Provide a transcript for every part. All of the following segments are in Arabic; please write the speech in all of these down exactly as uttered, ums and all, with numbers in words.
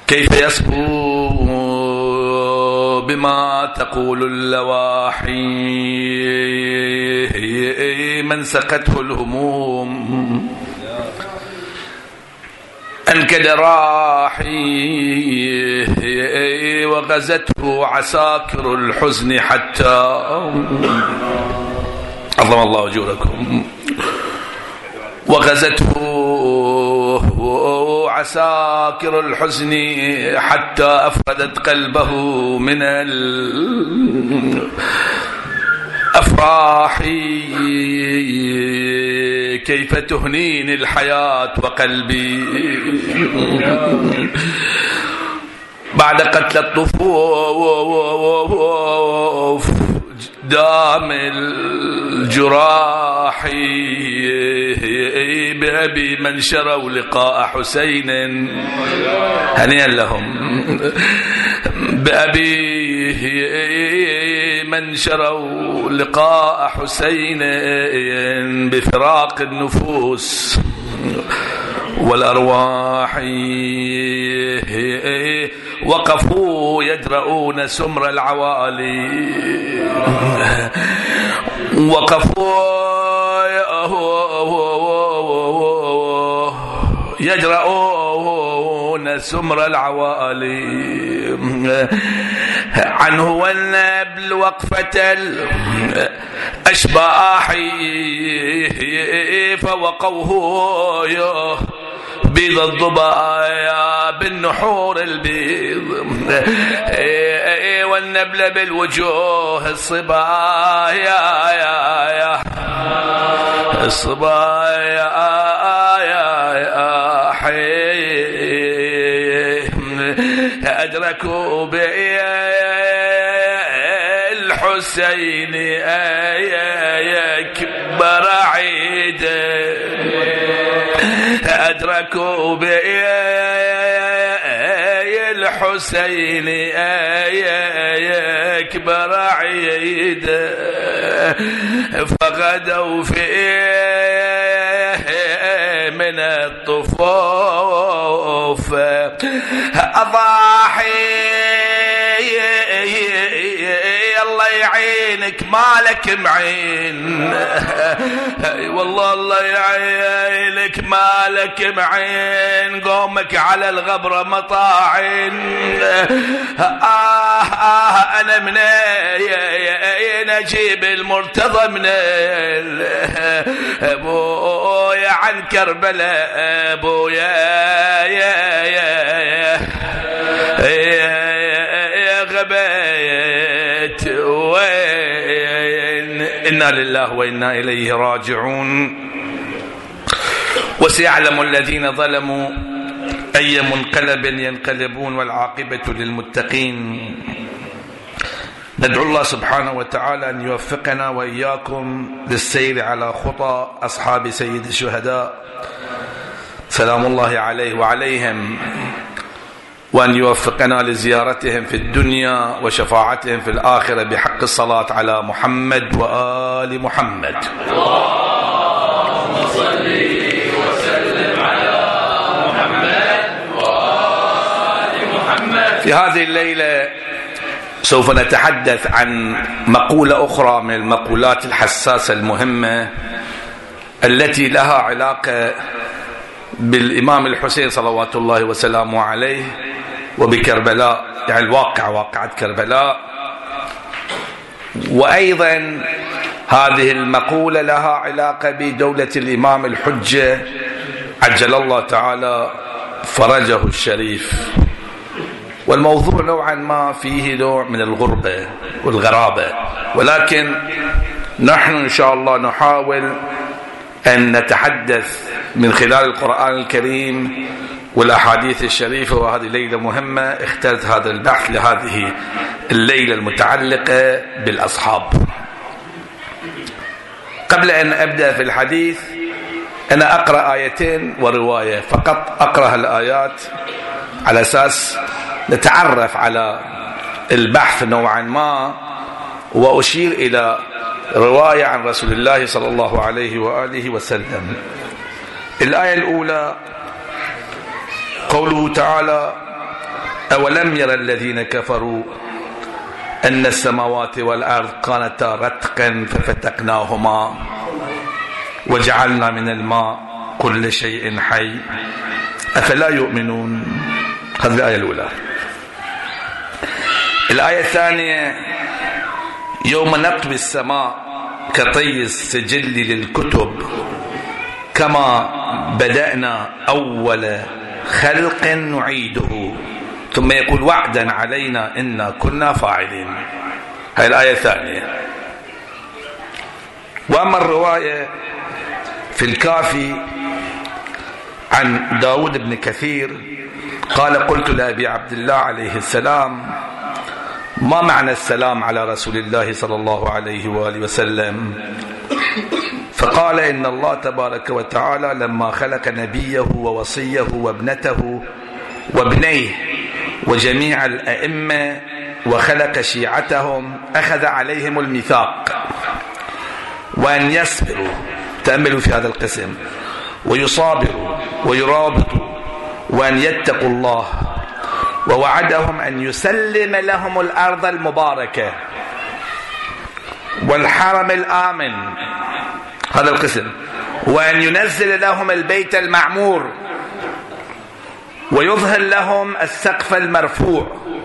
كيف يصبو بما تقول اللواحي من سقته الهموم أنكد راحي وغزته عساكر الحزن حتى عظم الله أجوركم وغزته عساكر الحزن حتى أفردت قلبه من الأفراح كيف تهنيني الحياة وقلبي بعد قتل الطفوف دام الجراح بأبي من شروا لقاء حسين هنيئا لهم بأبي من شروا لقاء حسين بفراق النفوس والأرواح وقفوا يدرؤون سمر العوالي وقفوا يجرؤون سمر العوالي عنه والنبل وقفة الأشباح فوقوه بيض الضبايا بالنحور البيض والنبل بالوجوه الصبايا الصبايا أدركوا بالحسين يكبر عيده أدركوا بالحسين يكبر عيده فغدوا فيه من الطفوف أضاحي الله يعينك مالك معين والله الله يعينك مالك معين قومك على الغبرة مطاعن آه آه أنا من نجيب المرتضى من أبويا عن كربلاء أبويا يا يا يا غبيت وين إنا لله وإنا إليه راجعون وسيعلم الذين ظلموا أي منقلب ينقلبون والعاقبة للمتقين. ندعو الله سبحانه وتعالى أن يوفقنا وإياكم للسير على خطى أصحاب سيد الشهداء سلام الله عليه وعليهم، وأن يوفقنا لزيارتهم في الدنيا وشفاعتهم في الآخرة بحق الصلاة على محمد وآل محمد. اللهم صل وسلم على محمد وآل محمد. في هذه الليلة سوف نتحدث عن مقولة أخرى من المقولات الحساسة المهمة التي لها علاقة بالإمام الحسين صلوات الله وسلامه عليه وبكربلاء، يعني الواقع واقعة كربلاء. وأيضا هذه المقولة لها علاقة بدولة الإمام الحجة عجل الله تعالى فرجه الشريف. والموضوع نوعا ما فيه نوع من الغربة والغرابة، ولكن نحن إن شاء الله نحاول أن نتحدث من خلال القرآن الكريم والأحاديث الشريفة. وهذه ليلة مهمة، اخترت هذا البحث لهذه الليلة المتعلقة بالأصحاب. قبل أن أبدأ في الحديث أنا أقرأ آيتين ورواية، فقط أقرأ الآيات على أساس نتعرف على البحث نوعا ما، وأشير إلى رواية عن رسول الله صلى الله عليه وآله وسلم. الآية الأولى قوله تعالى أولم يرى الذين كفروا أن السماوات والأرض كانتا رتقا ففتقناهما وجعلنا من الماء كل شيء حي أفلا يؤمنون. هذه الآية الأولى. الآية الثانية: يوم نطوي السماء كطي السجل للكتب كما بدأنا أول خلق نعيده ثم يقول وعدا علينا إنا كنا فاعلين. هذه الآية الثانية. وأما الرواية في الكافي عن داود بن كثير قال: قلت لأبي عبد الله عليه السلام: ما معنى السلام على رسول الله صلى الله عليه وآله وسلم؟ فقال: إن الله تبارك وتعالى لما خلق نبيه ووصيه وابنته وابنيه وجميع الأئمة وخلق شيعتهم أخذ عليهم الميثاق وأن يصبروا، تأملوا في هذا القسم، ويصابروا ويرابطوا، وأن يتقوا الله، ووعدهم أن يسلم لهم الأرض المباركة والحرم الآمن، هذا القسم، وأن ينزل لهم البيت المعمور ويظهر لهم السقف المرفوع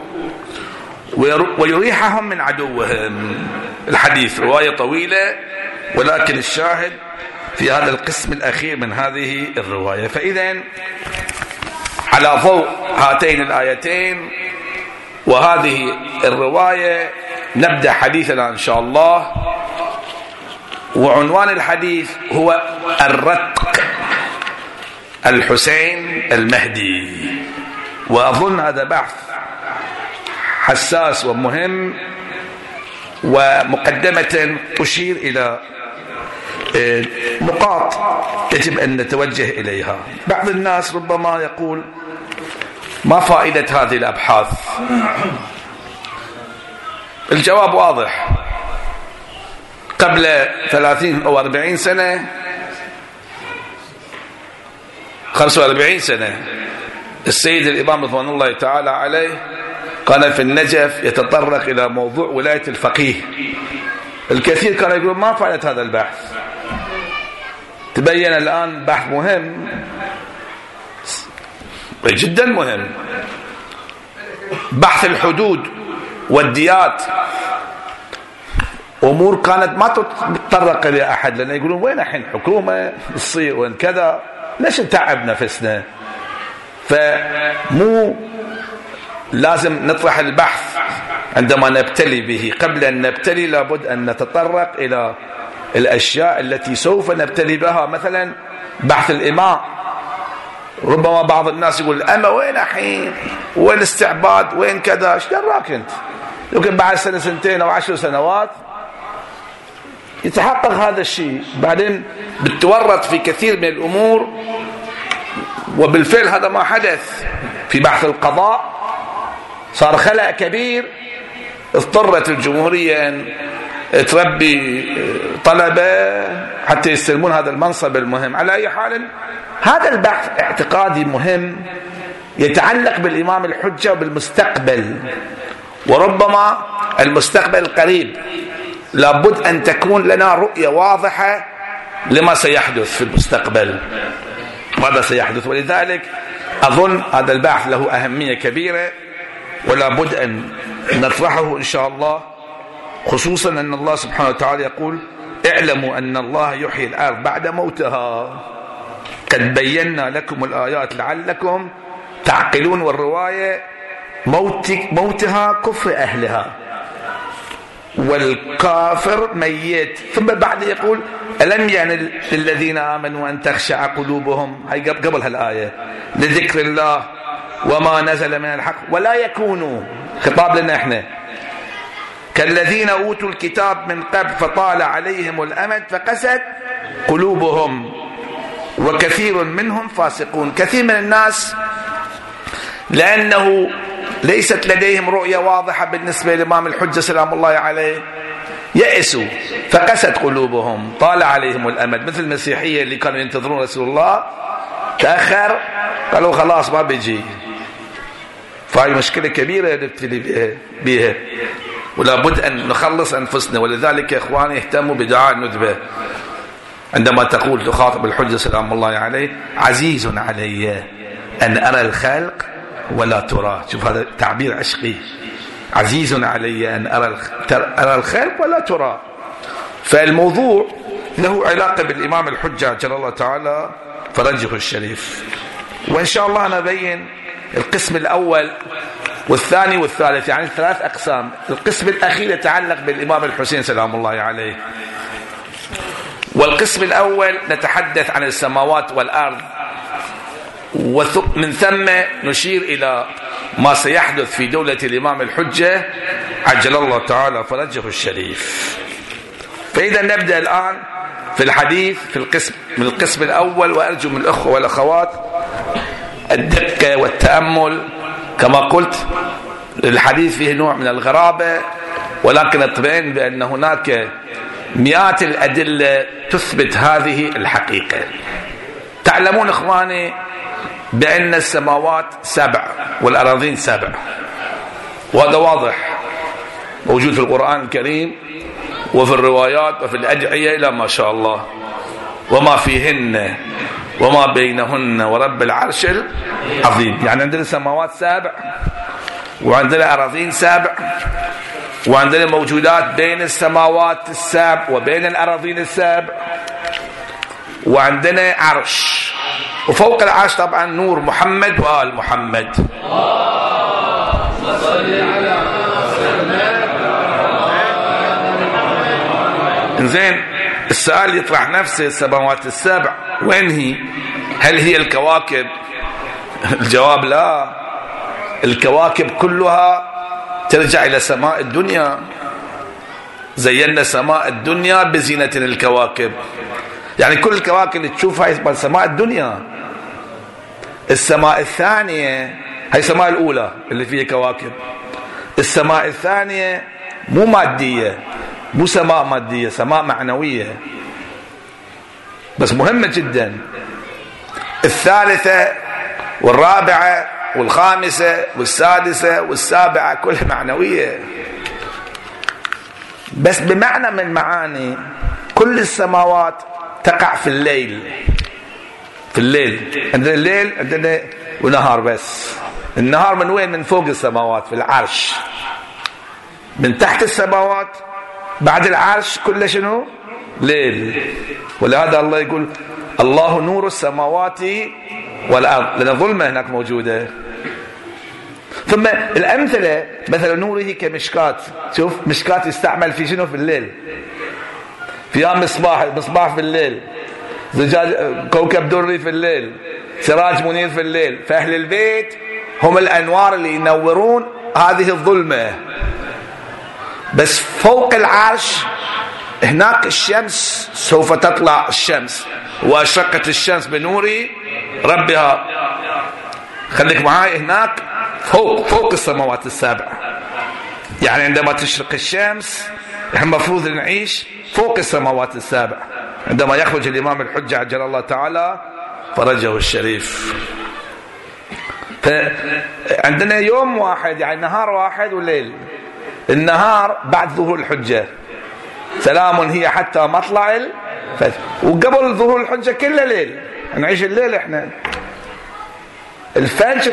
ويريحهم من عدوهم. الحديث رواية طويلة، ولكن الشاهد في هذا القسم الأخير من هذه الرواية. فإذا على ضوء هاتين الآيتين وهذه الرواية نبدأ حديثنا إن شاء الله. وعنوان الحديث هو الرتق الحسين المهدي، وأظن هذا بحث حساس ومهم، ومقدمة تشير إلى نقاط يجب أن نتوجه إليها. بعض الناس ربما يقول: ما فائدة هذه الأبحاث؟ الجواب واضح. قبل ثلاثين أو أربعين سنة، خمسة وأربعين سنة، السيد الإمام رضوان الله تعالى عليه كان في النجف يتطرق إلى موضوع ولاية الفقيه. الكثير كان يقول: ما فائدة هذا البحث؟ تبين الآن بحث مهم جدا مهم، بحث الحدود والديات، أمور كانت ما تتطرق إلى أحد، لأن يقولون: وين الحين حكومة تصير، وين كذا، ليش نتعب نفسنا؟ فمو لازم نطرح البحث عندما نبتلي به. قبل أن نبتلي لابد أن نتطرق إلى الأشياء التي سوف نبتلي بها. مثلا بحث الإماء، ربما بعض الناس يقول: أما وين الحين، وين الاستعباد، وين كذا، ايش دراك انت؟ يمكن بعد سنة سنتين أو عشر سنوات يتحقق هذا الشيء. بعدين بتورط في كثير من الأمور، وبالفعل هذا ما حدث في بحث القضاء. صار خلأ كبير، اضطرت الجمهورية أن تربي طلبة حتى يستلمون هذا المنصب المهم. على أي حال، هذا البحث اعتقادي مهم يتعلق بالإمام الحجة وبالمستقبل، وربما المستقبل القريب. لابد أن تكون لنا رؤية واضحة لما سيحدث في المستقبل، ماذا سيحدث. ولذلك أظن هذا البحث له أهمية كبيرة، ولا بد أن نطرحه إن شاء الله، خصوصا أن الله سبحانه وتعالى يقول: اعلموا أن الله يحيي الأرض بعد موتها قد بينا لكم الآيات لعلكم تعقلون. والرواية موت موتها كفر أهلها والكافر ميت. ثم بعد يقول: ألم يعني للذين آمنوا أن تخشع قلوبهم، هي قبل هالآية، لذكر الله وما نزل من الحق ولا يكونوا، خطاب لنا احنا، كالذين أوتوا الكتاب من قبل فطال عليهم الأمد فقست قلوبهم وكثير منهم فاسقون. كثير من الناس لأنه ليست لديهم رؤية واضحة بالنسبة للإمام الحجة سلام الله عليه يأسوا فقست قلوبهم، طال عليهم الأمد. مثل المسيحية اللي كانوا ينتظرون رسول الله، تأخر، قالوا خلاص ما بيجي، فهي مشكلة كبيرة نبتلي بها ولا بد أن نخلص أنفسنا. ولذلك يا إخواني اهتموا بدعاء الندبة عندما تقول تخاطب الحجة سلام الله عليه: عزيز علي أن أرى الخلق ولا ترى. شوف هذا تعبير عشقي، عزيز علي أن أرى الخلق ولا ترى. فالموضوع له علاقة بالإمام الحجة عجل الله تعالى فرجه الشريف. وإن شاء الله أنا أبين القسم الأول والثاني والثالث، يعني ثلاث أقسام. القسم الأخير يتعلق بالإمام الحسين سلام الله عليه، والقسم الأول نتحدث عن السماوات والأرض، ومن ثم نشير إلى ما سيحدث في دولة الإمام الحجة عجل الله تعالى فرجه الشريف. فإذا نبدأ الآن في الحديث في القسم من القسم الأول، وأرجو من الأخوة والأخوات الدقة والتأمل. كما قلت الحديث فيه نوع من الغرابة، ولكن اطمئن بأن هناك مئات الأدلة تثبت هذه الحقيقة. تعلمون إخواني بأن السماوات سبع والأراضين سبع، وهذا واضح موجود في القرآن الكريم وفي الروايات وفي الأدعية إلى ما شاء الله. وما فيهن وما بينهن ورب العرش العظيم. يعني عندنا سماوات سبع، وعندنا أراضين سبع، وعندنا موجودات بين السماوات السبع وبين الأراضين السبع، وعندنا عرش، وفوق العرش طبعا نور محمد وآل محمد. إنزين السؤال يطرح نفسه: السماوات السبع وين هي؟ هل هي الكواكب؟ الجواب لا، الكواكب كلها ترجع إلى سماء الدنيا. زينا سماء الدنيا بزينة الكواكب، يعني كل الكواكب اللي تشوفها يسمى سماء الدنيا. السماء الثانية هي السماء الأولى اللي فيها كواكب، السماء الثانية مو مادية، مو سماء مادية، سماء معنوية بس مهمة جدا. الثالثة والرابعة والخامسة والسادسة والسابعة كلها معنوية، بس بمعنى من معاني كل السماوات تقع في الليل. في الليل عندنا الليل عندنا ونهار، بس النهار من وين؟ من فوق السماوات في العرش، من تحت السماوات بعد العرش كله شنو؟ ليل. ولهذا الله يقول: الله نور السماوات والأرض، لأن ظلمة هناك موجودة. ثم الأمثلة مثلا نوره كمشكات. شوف مشكات يستعمل في شنو؟ في الليل. فيها مصباح، مصباح في الليل، زجاج كوكب دري في الليل، سراج منير في الليل. فأهل البيت هم الأنوار اللي ينورون هذه الظلمة. بس فوق العرش هناك الشمس سوف تطلع الشمس، وأشرقت الشمس بنور ربها. خليك معاي هناك فوق فوق السماوات السبع. يعني عندما تشرق الشمس احنا المفروض نعيش فوق السماوات السبع. عندما يخرج الإمام الحجة عجل الله تعالى فرجه الشريف، فعندنا يوم واحد، يعني نهار واحد وليل. النهار بعد ظهور الحجة سلام هي حتى مطلع الفجر، وقبل ظهور الحجة كله ليل، نعيش الليل احنا. الفجر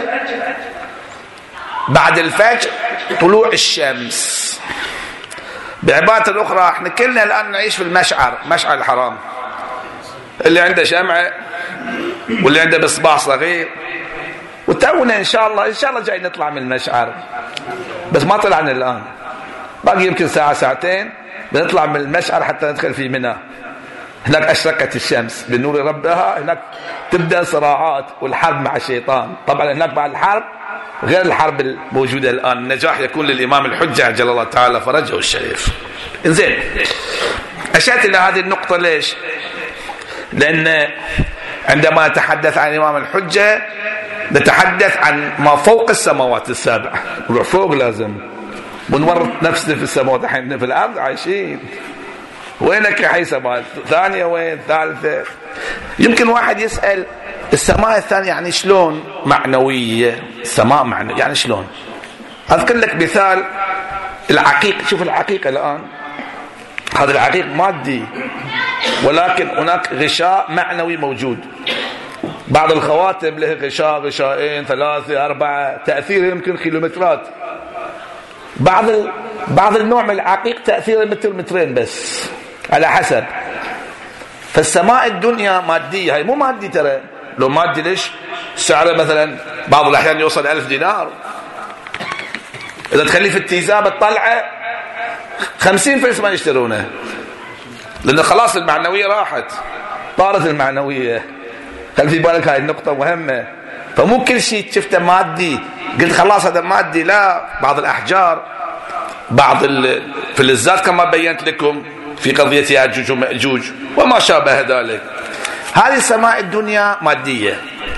بعد الفجر طلوع الشمس. بعبارة أخرى احنا كلنا الآن نعيش في المشعر، مشعر الحرام، اللي عنده شمعة واللي عنده بصباح صغير. وتونا ان شاء الله ان شاء الله جاي نطلع من المشعر، بس ما طلعنا الآن، باقي يمكن ساعة ساعتين بنطلع من المشعر حتى ندخل في منى. هناك أشرقت الشمس بنور ربها، هناك تبدأ صراعات والحرب مع الشيطان. طبعا هناك بعد الحرب غير الحرب الموجودة الآن. النجاح يكون للإمام الحجة عجل الله تعالى فرجه الشريف. انزين أشرت إلى هذه النقطة ليش؟ لأن عندما نتحدث عن الإمام الحجة نتحدث عن ما فوق السماوات السبع. نروح فوق لازم ونورط نفسنا في السماوات، احنا في الأرض عايشين. وينك يا حي سماوات ثانية؟ وين ثالثة؟ يمكن واحد يسأل السماء الثانية يعني شلون معنوية؟ السماء معنوية يعني شلون؟ أذكر لك مثال العقيق. شوف العقيق الآن، هذا العقيق مادي، ولكن هناك غشاء معنوي موجود. بعض الخواتم له غشاء، غشائين، ثلاثة، أربعة، تأثيره يمكن كيلومترات. بعض ال... بعض النوع من العقيق تأثيره متر مترين بس، على حسب. فالسماء الدنيا مادية، هي مو مادي ترى. لو مادي ليش سعره مثلا بعض الأحيان يوصل ألف دينار؟ إذا تخليه في التيزاب الطلعة خمسين فلس ما يشترونه، لأن خلاص المعنوية راحت، طارت المعنوية. خلي في بالك هاي النقطة مهمة. فمو كل شيء شفته مادي قلت خلاص هذا مادي، لا. بعض الأحجار، بعض الفلزات كما بينت لكم في قضية يأجوج ومأجوج وما شابه ذلك. هذه السماء الدنيا مادية،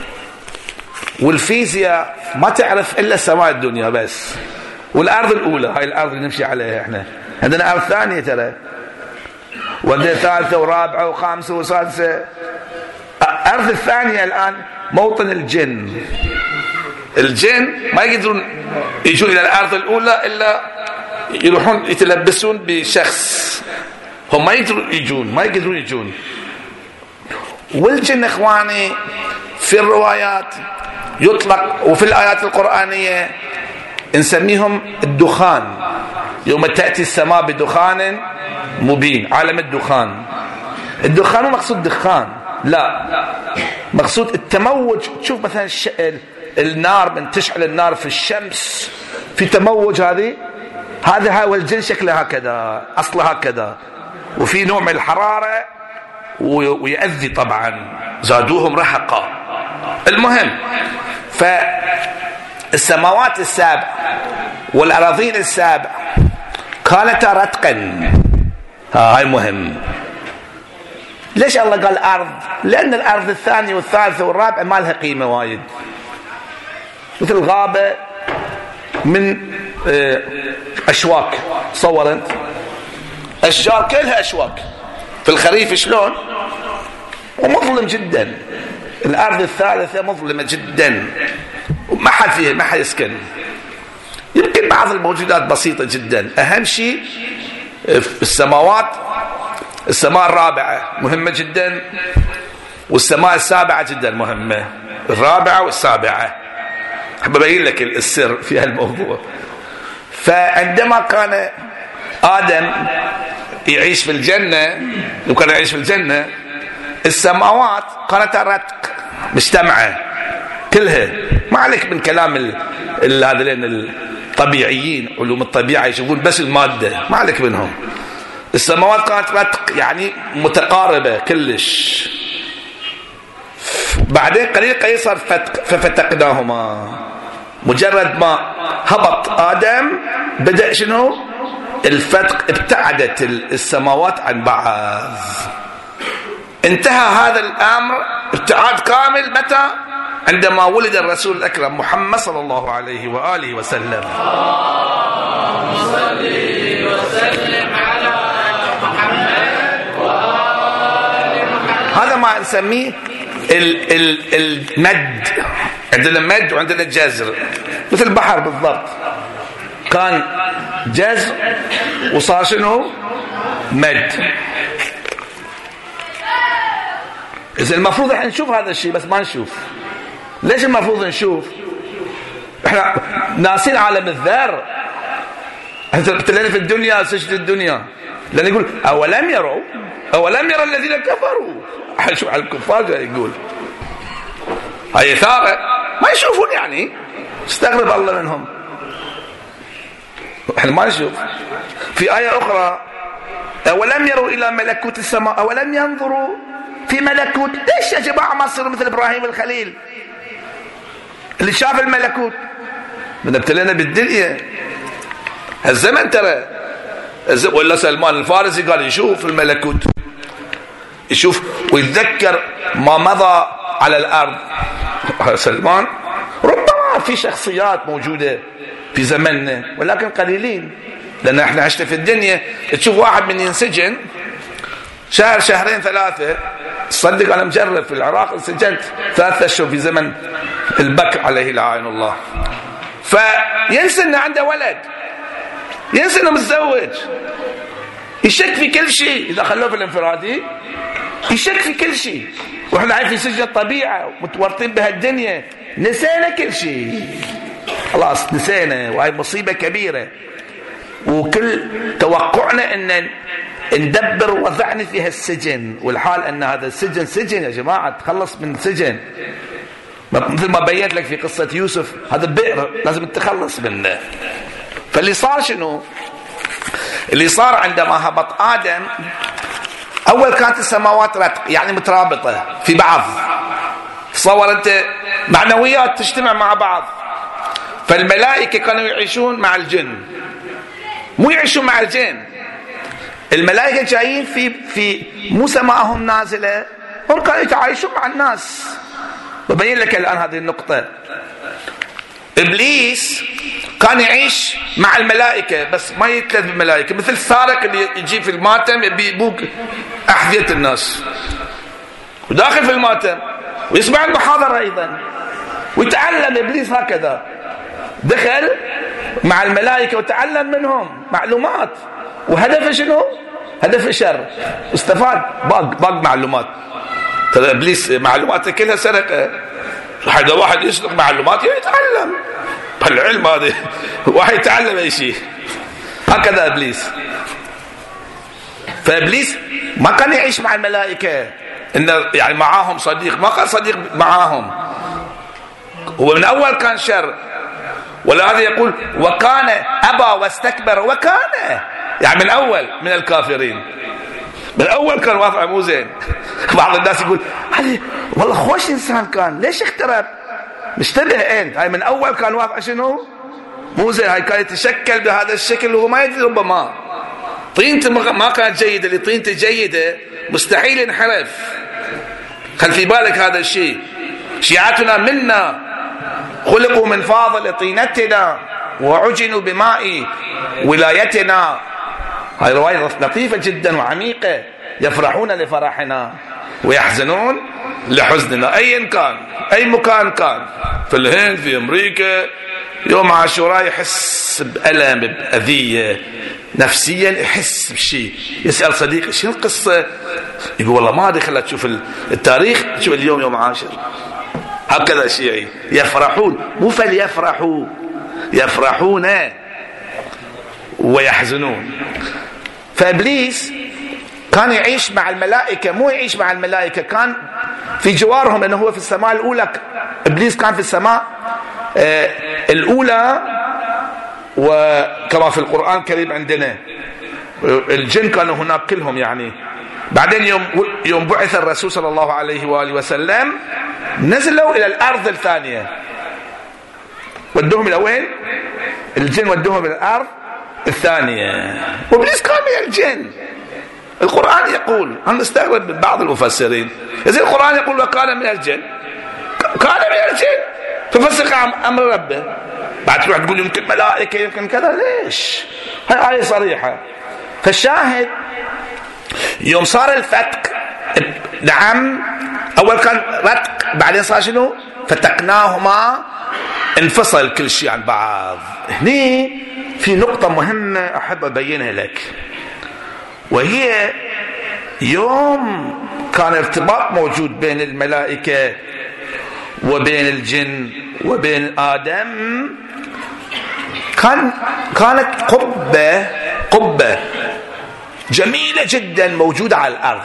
والفيزياء ما تعرف إلا السماء الدنيا بس. والأرض الأولى هاي الأرض اللي نمشي عليها احنا، عندنا أرض ثانية ترى، وعندنا ثالثة ورابعة وخامسة وسادسة. الأرض الثانية الآن موطن الجن. الجن ما يقدرون يجون إلى الأرض الأولى إلا يروحون يتلبسون بشخص، هم ما يقدرون يجون، ما يقدرون يجون. والجن إخواني في الروايات يطلق وفي الآيات القرآنية نسميهم الدخان. يوم تأتي السماء بدخان مبين، عالم الدخان. الدخان مو مقصود دخان، لا، مقصود التموج. تشوف مثلا الش... النار، من تشعل النار في الشمس في تموج، هذه هذا ها، والجن شكله هكذا، أصله هكذا، وفي نوع من الحرارة ويؤذي طبعا، زادوهم رهقا. المهم، فالسماوات السابع والأراضين السابع كانتا رتقا. هاي مهم. ليش الله قال أرض؟ لأن الأرض الثانية والثالثة والرابعة ما لها قيمة وايد، مثل غابة من أشواك. تصور أنت أشجار كلها أشواك في الخريف شلون، ومظلم جدا. الأرض الثالثة مظلمة جدا، وما حد فيها، ما حد يسكن. يمكن بعض الموجودات بسيطة جدا. أهم شيء في السماوات، السماء الرابعة مهمة جدا، والسماء السابعة جدا مهمة. الرابعة والسابعة أحب أبين لك السر في هالموضوع. فعندما كان آدم يعيش في الجنة، لو كان يعيش في الجنة، السماوات كانت رتق مجتمعة كلها. ما عليك من كلام هذين الطبيعيين، علوم الطبيعة يشوفون بس المادة، ما عليك منهم. السماوات كانت رتق يعني متقاربة كلش. بعدين قليل قليل صار فتق، ففتقناهما. مجرد ما هبط آدم بدأ شنو؟ الفتق، ابتعدت السماوات عن بعض. انتهى هذا الأمر ابتعاد كامل متى؟ عندما ولد الرسول الأكرم محمد صلى الله عليه وآله وسلم. صلي وسلم على محمد وآل محمد. هذا ما نسميه ال ال المد. عندنا مد وعندنا جزر، مثل البحر بالضبط. كان جزر وصار شنو؟ مد. إذا المفروض احنا نشوف هذا الشيء بس ما نشوف. ليش المفروض نشوف؟ احنا ناسين عالم الذر. احنا ابتلينا في الدنيا سجد الدنيا، لأن يقول أولم يروا، أولم يرى الذين كفروا. شو على الكفار يقول هاي ثارة ما يشوفون، يعني استغرب الله منهم. احنا ما نشوف. في آية أخرى أولم يروا إلى ملكوت السماء، أولم ينظروا في ملكوت. ليش يا جماعة ما صير مثل إبراهيم الخليل اللي شاف الملكوت؟ من ابتلينا بالدنيا هالزمن ترى. ولا سلمان الفارسي قال يشوف الملكوت، يشوف ويتذكر ما مضى على الأرض. سلمان ربما في شخصيات موجودة في زمننا ولكن قليلين، لأن احنا عشنا في الدنيا. تشوف واحد من ينسجن شهر شهرين ثلاثة صدق أنا مجرب في العراق، سجنت ثلاثة أشهر في زمن البكر عليه لعائن الله. فينسى أنه عنده ولد، ينسى أنه متزوج، يشك في كل شيء. إذا خلوه في الانفرادي يشك في كل شيء، وإحنا عايشين في سجن الطبيعة ومتورطين بهالدنيا، نسينا كل شيء خلاص، نسينا. وهي مصيبة كبيرة، وكل توقعنا أن ندبر وضعنا في هالسجن، والحال أن هذا السجن سجن يا جماعة، تخلص من سجن. مثل ما بينت لك في قصة يوسف، هذا بئر لازم تتخلص منه. فاللي صار شنو؟ اللي صار عندما هبط آدم، أول كانت السماوات رتق، يعني مترابطة في بعض. تصور أنت معنويات تجتمع مع بعض. فالملائكة كانوا يعيشون مع الجن، مو يعيشون مع الجن. الملائكة جايين في في مو سماءهم نازلة، هم كانوا يتعايشون مع الناس. ببين لك الآن هذه النقطة. إبليس كان يعيش مع الملائكة بس ما يتلذ بالملائكة، مثل السارق اللي يجي في الماتم يبي يبوق أحذية الناس، وداخل في الماتم ويسمع المحاضرة أيضا ويتعلم. إبليس هكذا دخل مع الملائكة وتعلم منهم معلومات، وهدفه شنو؟ هدف الشر، واستفاد باق باق معلومات. ترى إبليس معلوماته كلها سرقة. حتى واحد يسرق معلومات يتعلم العلم، هذا واحد يتعلم أي شيء. هكذا إبليس. فإبليس ما كان يعيش مع الملائكة إنه يعني معاهم صديق، ما كان صديق معاهم، هو من أول كان شر. ولهذا يقول وكان أبى واستكبر وكان، يعني من أول من الكافرين، من أول كان وضعه مو زين. بعض الناس يقول والله خوش إنسان كان، ليش اخترب؟ مشتبه أنت. هاي من أول كان وضعه شنو؟ مو زين. هاي كان يتشكل بهذا الشكل وهو ما يدري، ربما طينته ما كانت جيدة. اللي طينته جيدة مستحيل ينحرف. خل في بالك هذا الشيء. شيعتنا منا خلقوا من فاضل طينتنا وعجنوا بماء ولايتنا. هاي رواية لطيفة جدا وعميقة. يفرحون لفرحنا ويحزنون لحزننا. أي كان، أي مكان كان، في الهند، في أمريكا، يوم عاشوراء يحس بألم، بأذية نفسيا، يحس بشيء. يسأل صديقه شنو القصة؟ يقول والله ما أدري، خلها تشوف التاريخ، تشوف اليوم يوم عاشر. هكذا الشيعي يفرحون، مو فليفرحوا، يفرحون ويحزنون. فإبليس كان يعيش مع الملائكة، مو يعيش مع الملائكة، كان في جوارهم، لأنه هو في السماء الأولى. إبليس كان في السماء آه الأولى، وكما في القرآن الكريم عندنا الجن كانوا هناك كلهم يعني. بعدين يوم يوم بعث الرسول صلى الله عليه وآله وسلم نزلوا إلى الأرض الثانية. ودوهم إلى وين؟ الجن ودوهم إلى الأرض الثانية. وإبليس كان من الجن. القرآن يقول، أنا استغرب من بعض المفسرين، إذا القرآن يقول وكان من الجن، كان من الجن، ففسق أمر ربه. بعد تروح تقول يمكن ملائكة يمكن كذا، ليش؟ هاي آية صريحة. فالشاهد يوم صار الفتق، نعم، أول كان رتق، بعدين صار شنو؟ فتقناهما، انفصل كل شيء عن بعض. هني في نقطة مهمة أحب أبينها لك، وهي يوم كان ارتباط موجود بين الملائكة وبين الجن وبين آدم، كان كانت قبة قبة جميلة جدا موجودة على الأرض.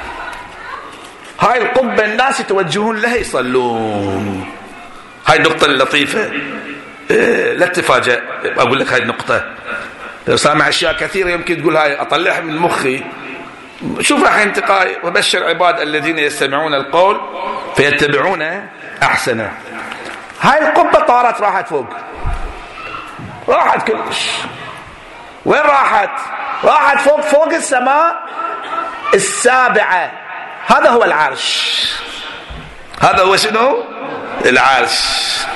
هاي القبة الناس يتوجهون لها يصلون. هاي النقطة اللطيفة. إيه لا تتفاجأ أقول لك هاي النقطة. لو سامع أشياء كثيرة يمكن تقول هاي أطلعها من مخي. شوف راح انتقائي. وبشر عباد الذين يستمعون القول فيتبعون أحسنه. هاي القبة طارت، راحت فوق، راحت كلش. وين راحت؟ راحت فوق، فوق السماء السابعة. هذا هو العرش. هذا هو شنو؟ العرش.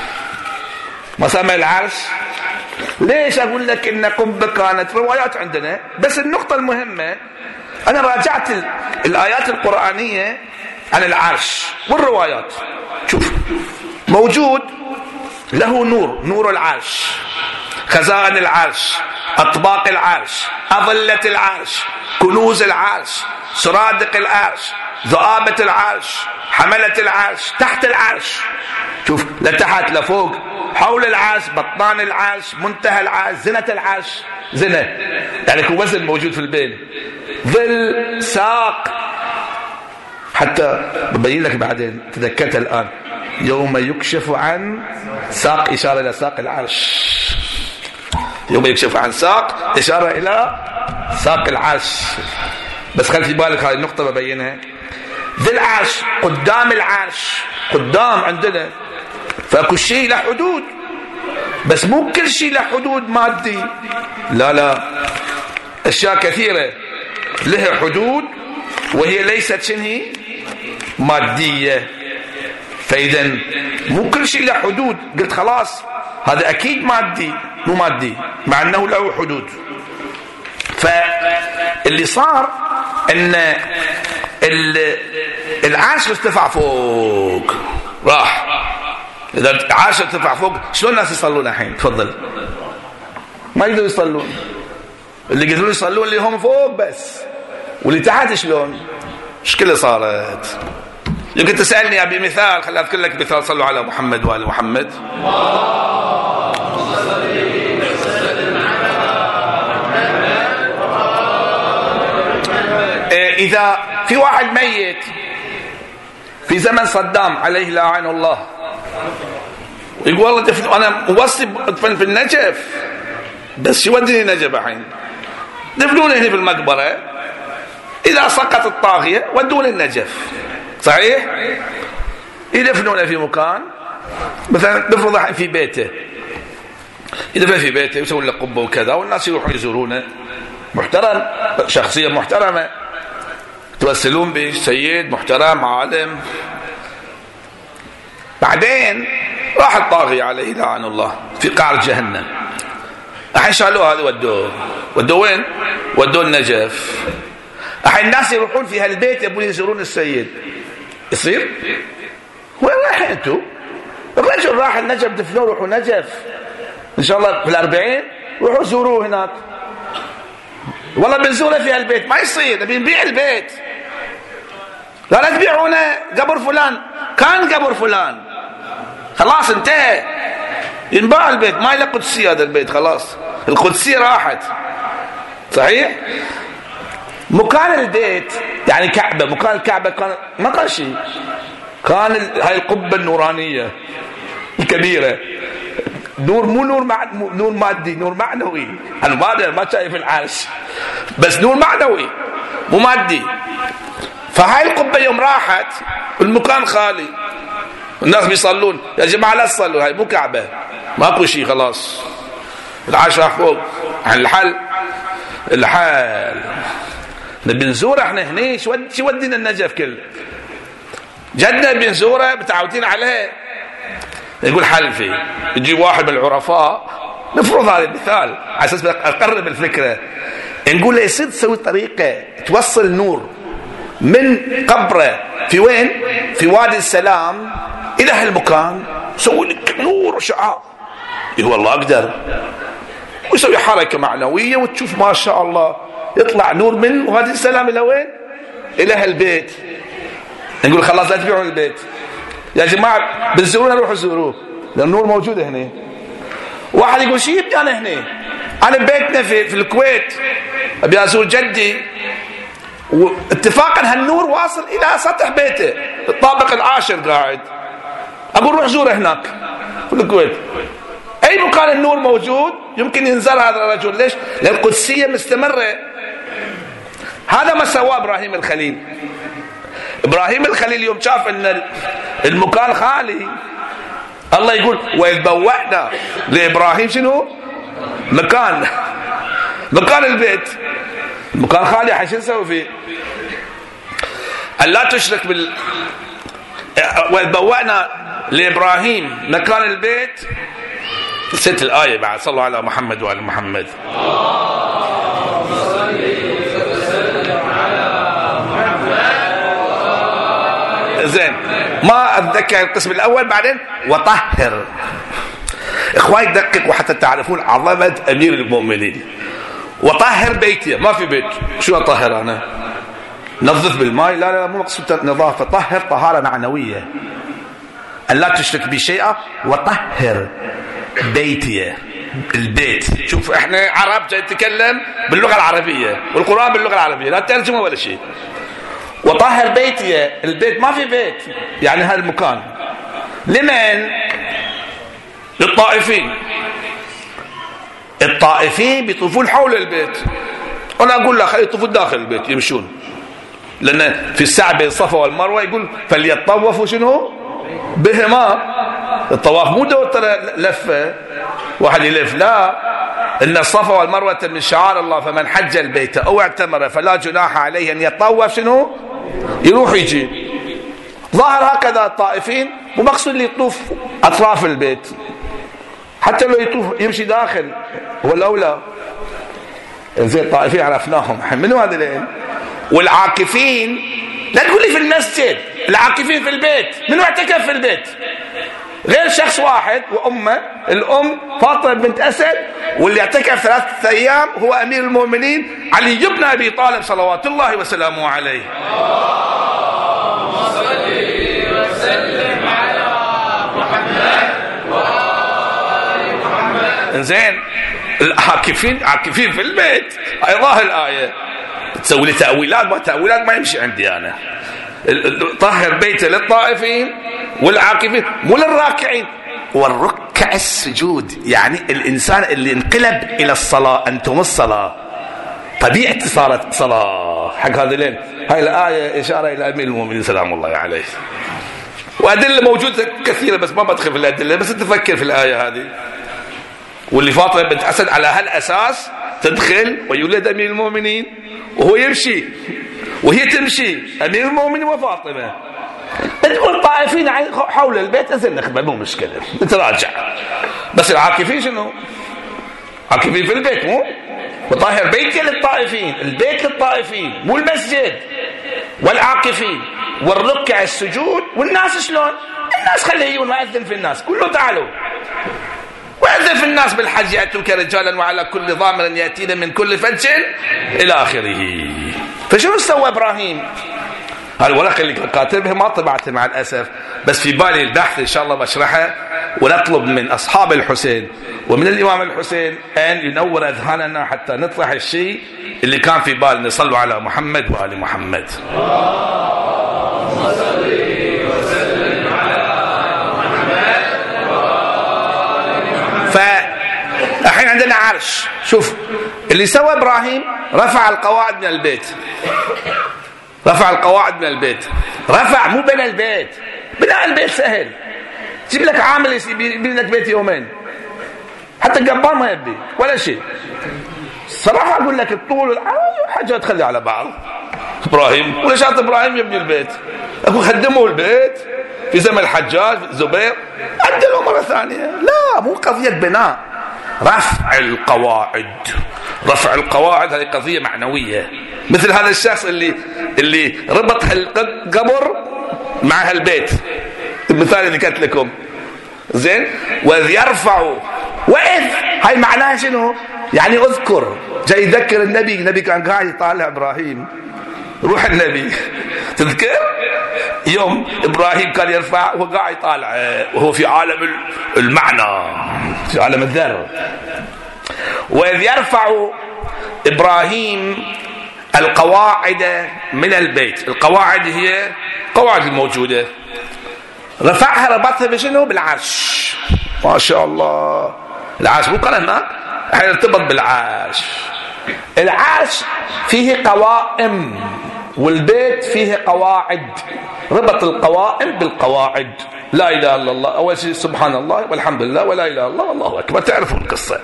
ما سمى العرش؟ ليش أقول لك إن قبة كانت؟ روايات عندنا، بس النقطة المهمة أنا راجعت الآيات القرآنية عن العرش والروايات. شوف موجود له نور، نور العرش، خزائن العرش، أطباق العرش، أظلة العرش، كنوز العرش، سرادق العرش، ذؤابة العرش، حملة العرش، تحت العرش. شوف لتحت لفوق، حول العرش، بطنان العرش، منتهى العرش، زنة العرش، زنة يعني وزن موجود في البين، ظل، ساق. حتى ببين لك بعدين، تذكرت الآن، يوم يكشف عن ساق، إشارة إلى ساق العرش. يوم يكشف عن ساق إشارة إلى ساق العرش. بس خلي في بالك هذه النقطة ببينها. ذي العرش، قدام العرش، قدام عندنا، فكل شيء له حدود، بس مو كل شيء له حدود مادي، لا لا، أشياء كثيرة لها حدود وهي ليست شنو مادية. فإذا مو كل شيء له حدود قلت خلاص هذا أكيد مادي، مو مادي، مع أنه له حدود. فاللي صار أن العرش ارتفع فوق، راح. إذا العرش ارتفع فوق، شلون الناس يصلون الحين؟ تفضل. ما يقدروا يصلون. اللي يقدرون يصلون اللي هم فوق بس، واللي تحت شلون؟ مشكلة صارت. يمكن تسألني أبي مثال، خليني أذكر لك مثال. صلوا على محمد وآل محمد. إذا في واحد ميت في زمن صدام عليه لعن الله، يقول والله دفن، أنا موصي أدفن في النجف، بس شو وديني النجف الحين؟ دفنوني هنا في المقبرة، إذا سقط الطاغية ودوني النجف. صحيح؟ يدفنونه في مكان، مثلا نفرض الحين في بيته، يدفن في بيته يسوون له قبة وكذا، والناس يروحون يزورونه، محترم، شخصية محترمة، توسلون به، سيد محترم عالم. بعدين راح الطاغية عليه لعن الله في قعر جهنم، الحين شالوه هذا ودوه، ودوه وين؟ ودوه النجف. الحين الناس يروحون في هالبيت يبون يزورون السيد، يصير؟ وين رايحين انتم؟ الرجل راح النجف دفنوه، روحوا نجف ان شاء الله في الأربعين، روحوا زوروه هناك. والله بنزوره في هالبيت، ما يصير، نبي نبيع البيت. لا لا تبيعونه، قبر فلان، كان قبر فلان، خلاص انتهى، ينباع البيت، ما له قدسية هذا البيت، خلاص القدسية راحت. صحيح؟ مكان البيت يعني كعبة، مكان الكعبة كان ما كان شيء، كان هاي القبة النورانية الكبيرة، نور، مو نور مع... نور مادي، نور معنوي. أنا ما ما شايف العرش، بس نور معنوي مو مادي. فهاي القبة يوم راحت المكان خالي، الناس بيصلون، يا جماعة لا تصلوا، هاي مو كعبة، ماكو شيء، خلاص العرش راح فوق. الحل الحل نبي نزوره احنا هنا، شو ودينا النجف كله؟ جدنا بنزوره متعودين عليه. يقول حل فيه، يجيب واحد من العرفاء، نفرض هذا المثال على اساس اقرب الفكره، نقول له يصير تسوي طريقه توصل نور من قبره في وين؟ في وادي السلام الى هالمكان، سوي لك نور وشعاع. يقول والله اقدر، ويسوي حركه معنويه وتشوف ما شاء الله يطلع نور من وادي السلام الى وين؟ الى هالبيت. نقول خلاص لا تبيعون البيت يا جماعه، بتزورونا روحوا زوروه، لان النور موجود هنا. واحد يقول شو يبني انا هنا؟ انا بيتنا في, في الكويت، ابي ازور جدي، واتفاقا هالنور واصل الى سطح بيته، الطابق العاشر قاعد، اقول روح زوره هناك في الكويت. اي مكان النور موجود يمكن ينزل هذا الرجل. ليش؟ لان القدسيه مستمره. هذا ما سواه ابراهيم الخليل. ابراهيم الخليل يوم شاف ان المكان خالي، الله يقول وإذ بوأنا لابراهيم شنو؟ مكان مكان البيت، المكان خالي، حين شو نسوي فيه؟ أن لا تشرك بال وإذ بوأنا لابراهيم مكان البيت. ست الآية بعد. صلوا على محمد وآل محمد. زين ما اتذكر القسم الاول. بعدين وطهر. اخواني دققوا حتى تعرفون عظمه امير المؤمنين. وطهر بيتي، ما في بيت، شو اطهر انا؟ نظف بالماء؟ لا لا مو مقصود نظافه، طهر طهاره معنويه، ان لا تشرك بي شيئا. وطهر بيتي، البيت. شوف احنا عرب جاي نتكلم باللغه العربيه والقران باللغه العربيه، لا ترجمه ولا شيء. وطهر بيتي، البيت ما في بيت، يعني هذا المكان لمن؟ للطائفين. الطائفين بيطوفون حول البيت، انا اقول لا خلي يطوفون داخل البيت يمشون، لان في السعي بين الصفا والمروه يقول فليطوفوا شنو بهما. الطواف مو دور ترى لفه واحد يلف، لا، ان الصفا والمروه من شعائر الله، فمن حج البيت او اعتمر فلا جناح عليه ان يطوف شنو يروح يجي. ظاهر هكذا الطائفين، ومقصود اللي يطوف اطراف البيت، حتى لو يطوف يمشي داخل هو الاولى. زي الطائفين عرفناهم، منو هذول؟ والعاكفين لا تقول لي في المسجد، العاكفين في البيت. منو اعتكف في البيت غير شخص واحد وامه، الام فاطمه بنت اسد، واللي اعتكف ثلاثه ايام هو امير المؤمنين علي بن ابي طالب صلوات الله وسلامه عليه. اللهم صل وسلم على محمد وآل محمد. انزين العاكفين عاكفين في البيت، اي ظاهر الايه. تسوي لي تاويلات، ما تاويلات ما يمشي عندي انا. طهر بيته للطائفين والعاكفين، مو للراكعين. والركع السجود، يعني الانسان اللي انقلب الى الصلاه، انتم الصلاه طبيعه صارت صلاه حق هذين. هاي الايه اشاره الى امير المؤمنين سلام الله عليه، وادله موجوده كثيره بس ما بدخل في الادله، بس تفكر في الايه هذه. واللي فاطمه بنت اسد على هالاساس تدخل ويولد امير المؤمنين وهو يمشي وهي تمشي، امير المؤمنين وفاطمه. تقول الطائفين حول البيت اذن نخبر، مو مشكله نتراجع. بس العاكفين شنو؟ عاكفين في البيت، مو وطاهر بيتي للطائفين، البيت للطائفين مو المسجد. والعاكفين والركع السجود. والناس شلون؟ الناس خليه يجون واذن في الناس، كله تعالوا واذن في الناس بالحج ياتوك رجالا وعلى كل ضامر ياتينا من كل فج الى اخره. فشنو سوى ابراهيم؟ هالورقه اللي كاتبها ما طبعتها مع الاسف، بس في بالي البحث ان شاء الله بشرحها، ونطلب من اصحاب الحسين ومن الامام الحسين ان ينور اذهاننا حتى نطرح الشيء اللي كان في بالنا. صلوا على محمد وال محمد. اللهم صل وسلم على محمد وال محمد. فالحين عندنا عرش. شوف اللي سوى ابراهيم، رفع القواعد من البيت، رفع القواعد من البيت. رفع مو بنى البيت، بناء البيت سهل، جيب لك عامل يبني لك بيت يومين، حتى الجبار ما يبي ولا شيء. صراحة أقول لك الطول حاجة تخلي على بعض. إبراهيم ولا شرط إبراهيم يبني البيت، أقول خدموا البيت في زمن الحجاج زبير، عدلوا مرة ثانية. لا، مو قضية بناء، رفع القواعد. رفع القواعد هذه قضية معنوية. مثل هذا الشخص اللي اللي ربط القبر مع هالبيت، المثال اللي قلت لكم زين. وإذ يرفعوا، وإذ هاي معناها شنو؟ يعني اذكر، جاي يذكر النبي. النبي كان قاعد يطالع ابراهيم، روح النبي تذكر يوم ابراهيم كان يرفع وهو قاعد يطالع، وهو في عالم المعنى، في عالم الذر. وإذ يرفع ابراهيم القواعد من البيت. القواعد هي قواعد الموجودة، رفعها ربطها بشنو؟ بالعرش. ما شاء الله، العرش مو قال هناك، احنا نرتبط بالعرش. العرش فيه قوائم والبيت فيه قواعد، ربط القوائم بالقواعد. لا اله الا الله، اول شيء سبحان الله والحمد لله ولا اله الا الله والله اكبر. تعرفوا القصه.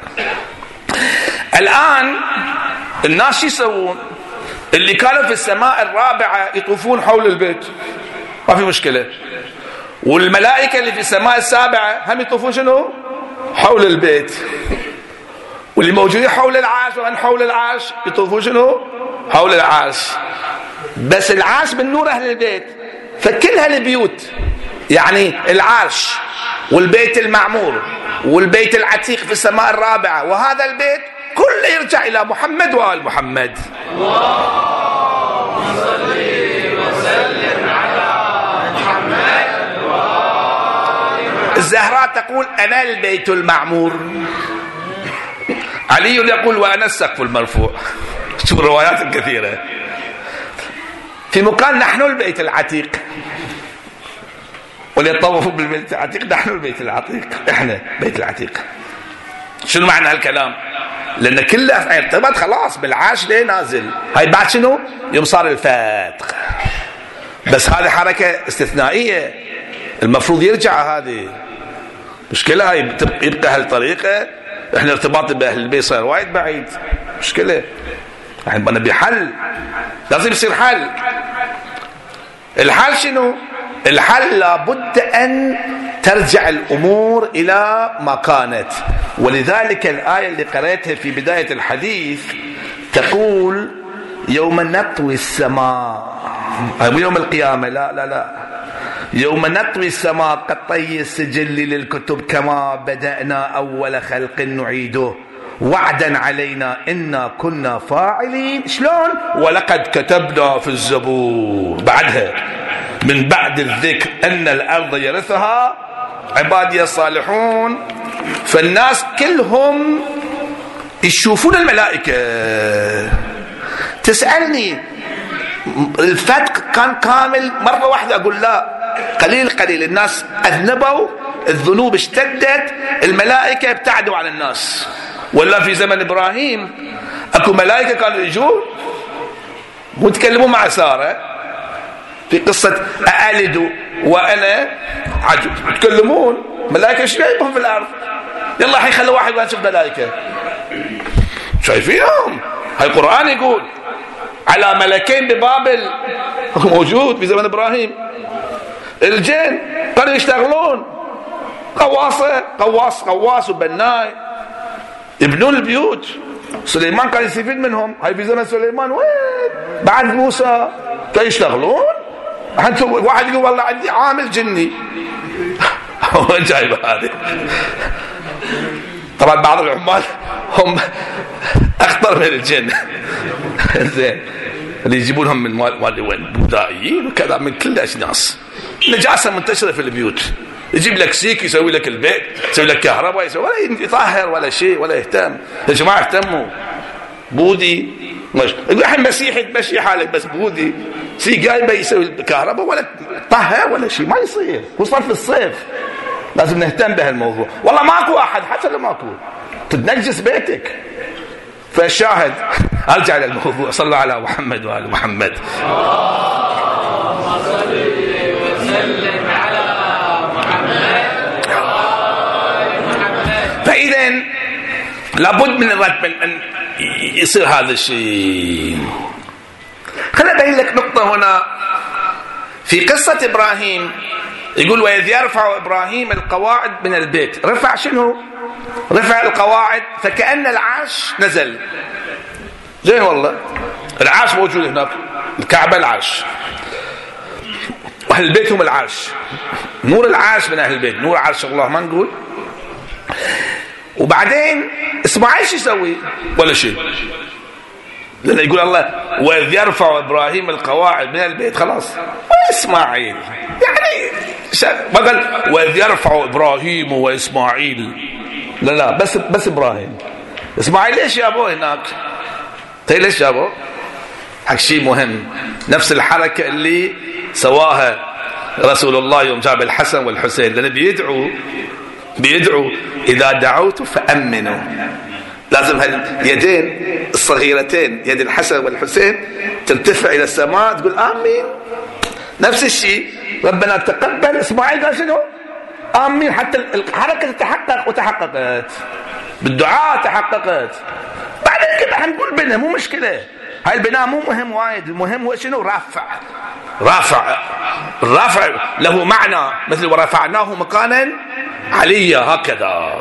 الان الناس شو يسوون؟ اللي كانوا في السماء الرابعه يطوفون حول البيت، ما في مشكله. والملائكه اللي في السماء السابعه هم يطوفون شنو؟ حول البيت. واللي موجودين حول العرش ومن حول العرش يطوفون شنو؟ حول العرش. بس العرش من نور اهل البيت، فكلها البيوت، يعني العرش والبيت المعمور والبيت العتيق في السماء الرابعة، وهذا البيت كله يرجع إلى محمد وآل محمد. اللهم صل وسلم على محمد وآل محمد. الزهراء تقول أنا البيت المعمور، علي يقول وأنا السقف المرفوع. شوف الروايات الكثيرة. في مقال نحن البيت العتيق، وليطوفوا بالبيت العتيق، نحن البيت العتيق، احنا بيت العتيق. شنو معنى هالكلام؟ لأن كله ارتبط خلاص بالعاش ليه نازل. هاي بعد شنو؟ يوم صار الفتح. بس هذه حركة استثنائية، المفروض يرجع. هذه مشكلة، هاي يبقى هالطريقة. احنا ارتباط بأهل البيت صار وايد بعيد، مشكلة. احنا نبي حل، لازم يصير حل. الحل شنو؟ الحل لابد أن ترجع الأمور إلى ما كانت. ولذلك الآية اللي قرأتها في بداية الحديث تقول يوم نطوي السماء، يوم القيامة، لا لا لا يوم نطوي السماء كطي السجل للكتب كما بدأنا أول خلق نعيده وعدا علينا إنا كنا فاعلين. شلون؟ ولقد كتبنا في الزبور بعدها من بعد الذكر أن الأرض يرثها عبادي الصالحون. فالناس كلهم يشوفون الملائكة. تسألني الفتق كان كامل مرة واحدة؟ أقول لا، قليل قليل. الناس أذنبوا، الذنوب اشتدت، الملائكة ابتعدوا عن الناس. ولا في زمن إبراهيم أكو ملائكة كانوا يجون ويتكلمون مع سارة في قصة أألد وأنا عجوز، يتكلمون ملائكة. ايش جايبهم في الأرض؟ يلا حين خلوا واحد وانشوف ملائكة شايفينهم. هاي القرآن يقول على ملكين ببابل موجود في زمن إبراهيم. الجن كانوا يشتغلون قواصة، قواص قواص وبناي يبنون البيوت. سليمان كان يستفيد منهم. هاي في زمن سليمان وين؟ بعد موسى كانوا يشتغلون. واحد يقول والله عندي عامل جني وين جايب هذه؟ طبعا بعض العمال هم اخطر من الجن. زين، اللي يجيبونهم من مال وين؟ بودائيين وكذا، من كل الاجناس. نجاسه منتشره في البيوت. يجيب لك سيك يسوي لك البيت، يسوي لك كهرباء، يسوي ولا يطهر ولا شيء ولا يهتم. يا جماعه اهتموا. بودي مش الحين مسيحي تمشي حالك، بس بودي سي جايبه يسوي كهرباء ولا طهر ولا شيء، ما يصير. خصوصا في الصيف لازم نهتم بهالموضوع. والله ماكو احد، حتى لو ماكو تتنجس بيتك. فالشاهد ارجع للموضوع. صلوا على محمد وآل محمد. اللهم صل وسلم على محمد وآل محمد. فإذا لابد من الرد ان يصير هذا الشيء. خليني ابين لك نقطة هنا في قصة إبراهيم. يقول وإذ يرفع إبراهيم القواعد من البيت. رفع شنو؟ رفع القواعد، فكأن العرش نزل. زين والله العرش موجود هناك، الكعبة العرش، وأهل البيت هم العرش. نور العرش من أهل البيت، نور عرش الله ما نقول. وبعدين إسماعيل شو يسوي؟ ولا شيء. لأن يقول الله وإذ يرفع إبراهيم القواعد من البيت، خلاص. وإسماعيل يعني بدل وإذ يرفع إبراهيم وإسماعيل، لا لا بس بس إبراهيم. إسماعيل ليش جابوه هناك؟ تي ليش جابوه؟ حق شيء مهم. نفس الحركة اللي سواها رسول الله يوم جاب الحسن والحسين، لأن بيدعوا بيدعوا إذا دعوت فأمنوا. لازم هاليدين الصغيرتين، يد الحسن والحسين، ترتفع إلى السماء تقول آمين. نفس الشيء ربنا تقبل. إسماعيل قال شنو؟ آمين. حتى الحركة تتحقق، وتحققت بالدعاء، تحققت. بعدين كده حنقول بنا مو مشكلة. هاي البناء مو مهم وايد، المهم هو شنو؟ رافع. رافع الرافع له معنى، مثل ورفعناه مكانا عليا، هكذا.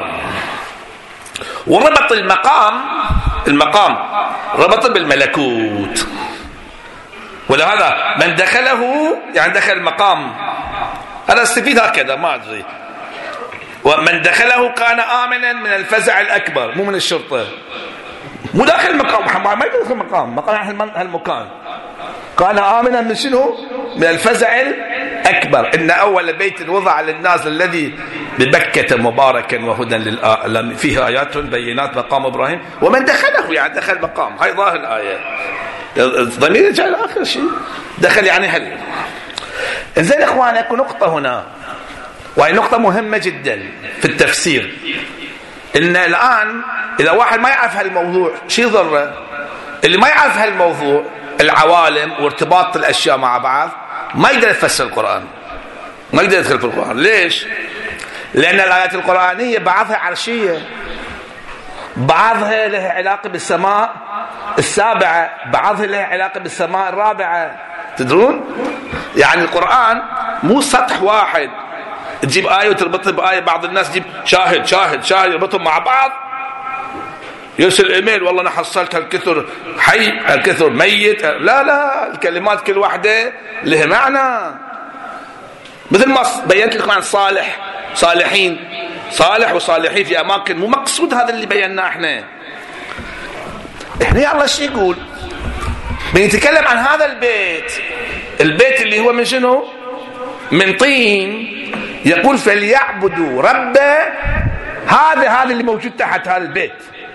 وربط المقام المقام ربط بالملكوت. ولهذا من دخله يعني دخل مقام، أنا استفيد هكذا ما أدري، ومن دخله كان آمنا من الفزع الأكبر، مو من الشرطة، مو داخل مقام، ما يدخل مقام مقام هالمكان، كان آمنا من شنو؟ من الفزع الأكبر. إن أول بيت وضع للناس الذي ببكة مباركا وهدى للعالمين فيه آيات بينات مقام إبراهيم ومن دخله يعني دخل مقام. هاي ظاهر الآية، الضمير يرجع لآخر شيء، دخل يعني هل. إنزين إخواني أكو نقطة هنا، وهي نقطة مهمة جدا في التفسير، إن الآن إذا واحد ما يعرف هالموضوع شي ضره؟ اللي ما يعرف هالموضوع العوالم وارتباط الأشياء مع بعض ما يقدر يفسر القرآن، ما يقدر يدخل في القرآن. ليش؟ لأن الآيات القرآنية بعضها عرشية، بعضها لها علاقة بالسماء السابعة، بعضها لها علاقة بالسماء الرابعة. تدرون؟ يعني القرآن مو سطح واحد تجيب آية وتربطها بآية. بعض الناس تجيب شاهد شاهد شاهد يربطهم مع بعض، يرسل ايميل والله انا حصلت هالكثر حي هالكثر ميت. لا لا، الكلمات كل واحدة لها معنى. مثل ما بينت لكم عن صالح صالحين، صالح وصالحين في اماكن، مو مقصود هذا اللي بيناه احنا. احنا الله شو يقول؟ بنتكلم عن هذا البيت، البيت اللي هو من شنو؟ من طين. يقول فليعبدوا رب هذا هذا اللي موجود تحت هذا البيت.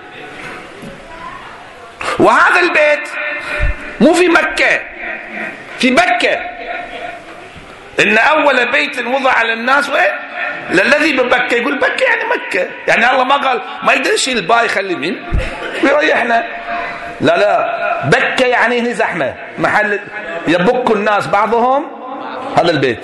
وهذا البيت مو في مكة، في بكة. إن أول بيت وضع للناس وين؟ للذي ببكة. يقول بكة يعني مكة، يعني الله ما قال ما يقدر يشيل الباي يخلي مين ويريحنا. لا لا، بكة يعني هنا زحمة، محل يبك الناس بعضهم، هذا البيت.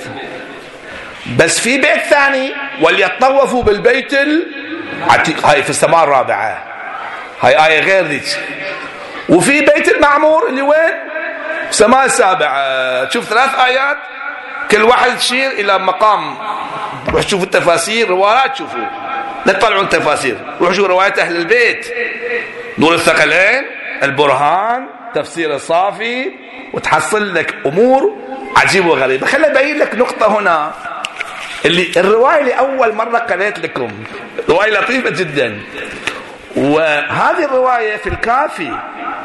بس في بيت ثاني وليطوفوا بالبيت العتيق، هاي في السماء الرابعة، هاي آية غير ذيك. وفي بيت المعمور اللي وين؟ في السماء السابعة. شوف ثلاث آيات كل واحد تشير إلى مقام. روح شوفوا التفاسير، روايات، شوفوا لا تطلعوا التفاسير، روح شوفوا روايات أهل البيت، نور الثقلين، البرهان، تفسير الصافي، وتحصل لك أمور عجيبة وغريبة. خليني أبين لك نقطة هنا، اللي الرواية اللي أول مرة قرأت لكم رواية لطيفة جدا، وهذه الرواية في الكافي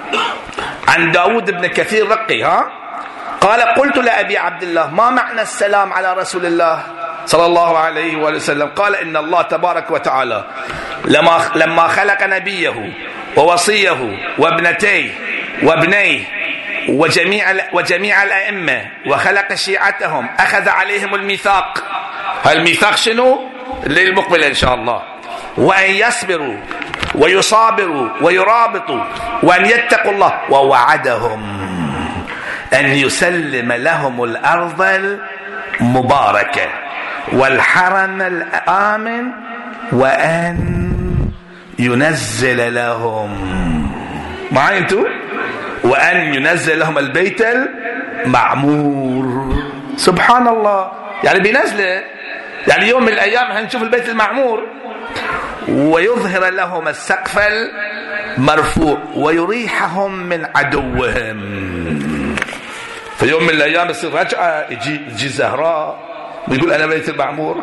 عن داود بن كثير رقي. ها قال قلت لأبي عبد الله ما معنى السلام على رسول الله صلى الله عليه وسلم؟ قال إن الله تبارك وتعالى لما لما خلق نبيه ووصيه وابنتيه وابنيه وجميع وجميع الأئمة وخلق شيعتهم أخذ عليهم الميثاق. هالميثاق شنو؟ للمقبل إن شاء الله، وأن يصبروا ويصابروا ويرابطوا وأن يتقوا الله، ووعدهم أن يسلم لهم الأرض المباركة والحرم الآمن وأن ينزل لهم معي انتو وأن ينزل لهم البيت المعمور. سبحان الله، يعني بينزله، يعني يوم من الأيام هنشوف البيت المعمور. ويظهر لهم السقف المرفوع ويريحهم من عدوهم. في يوم من الأيام يصير رجعة، يجي يجي زهراء ويقول أنا بيت المعمور،